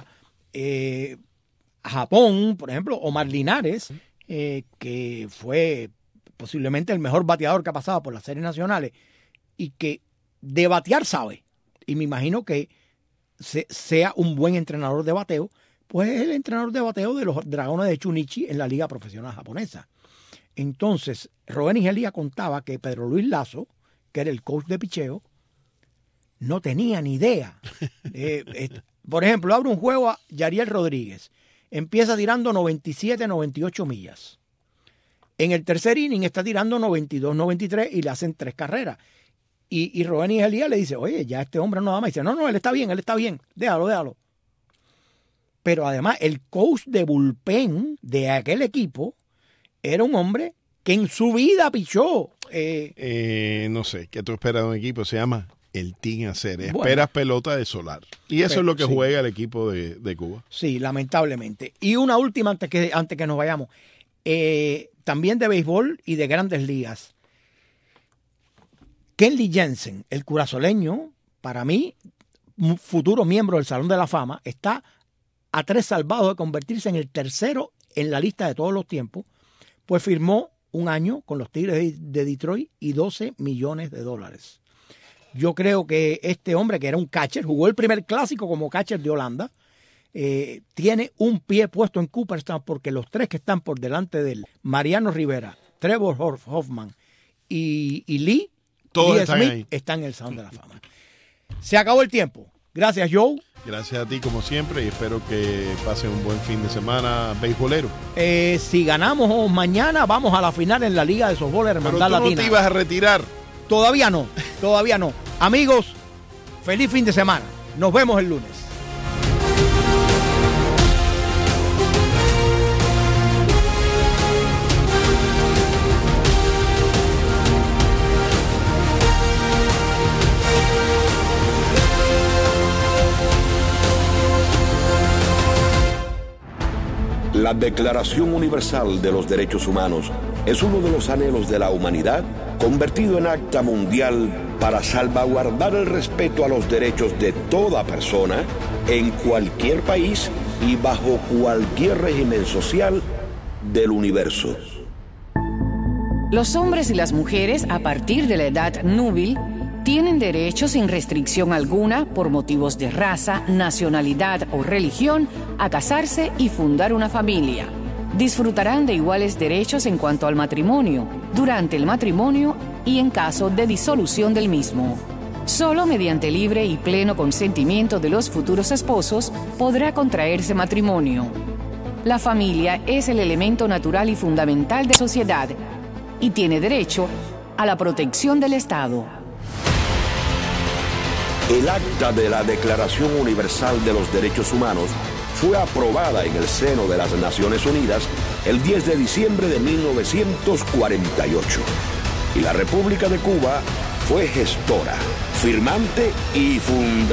a Japón, por ejemplo. Omar Linares, que fue posiblemente el mejor bateador que ha pasado por las series nacionales y que de batear sabe, y me imagino que sea un buen entrenador de bateo, pues es el entrenador de bateo de los Dragones de Chunichi en la liga profesional japonesa. Entonces, Rubén Ingelía contaba que Pedro Luis Lazo, que era el coach de picheo, no tenía ni idea. Por ejemplo, abre un juego a Yariel Rodríguez, empieza tirando 97, 98 millas. En el tercer inning está tirando 92, 93 y le hacen 3 carreras. Y Rubén Ingelía le dice, oye, ya este hombre no da más. Y dice, no, él está bien, déjalo. Pero además el coach de bullpen de aquel equipo era un hombre que en su vida pichó. No sé, ¿qué tú esperas de un equipo? Se llama el Team Hacer. Bueno, esperas pelota de solar. Y eso es lo que sí, juega el equipo de Cuba. Sí, lamentablemente. Y una última antes que nos vayamos. También de béisbol y de grandes ligas. Kenley Jensen, el curazoleño, para mí, un futuro miembro del Salón de la Fama, está a 3 salvados de convertirse en el tercero en la lista de todos los tiempos, pues firmó un año con los Tigres de Detroit y $12 millones. Yo creo que este hombre, que era un catcher, jugó el primer clásico como catcher de Holanda, tiene un pie puesto en Cooperstown, porque los 3 que están por delante de él, Mariano Rivera, Trevor Hoffman y Lee Smith, están en el Salón de la Fama. Se acabó el tiempo. Gracias, Joe. Gracias a ti, como siempre, y espero que pasen un buen fin de semana beisbolero. Si ganamos mañana, vamos a la final en la Liga de Softball Hermandad Latina. ¿Pero tú no te ibas a retirar? Todavía no. Amigos, feliz fin de semana. Nos vemos el lunes. La Declaración Universal de los Derechos Humanos es uno de los anhelos de la humanidad convertido en acta mundial para salvaguardar el respeto a los derechos de toda persona en cualquier país y bajo cualquier régimen social del universo. Los hombres y las mujeres a partir de la edad núbil tienen derecho sin restricción alguna por motivos de raza, nacionalidad o religión a casarse y fundar una familia. Disfrutarán de iguales derechos en cuanto al matrimonio, durante el matrimonio y en caso de disolución del mismo. Solo mediante libre y pleno consentimiento de los futuros esposos podrá contraerse matrimonio. La familia es el elemento natural y fundamental de la sociedad y tiene derecho a la protección del Estado. El acta de la Declaración Universal de los Derechos Humanos fue aprobada en el seno de las Naciones Unidas el 10 de diciembre de 1948. Y la República de Cuba fue gestora, firmante y fundadora.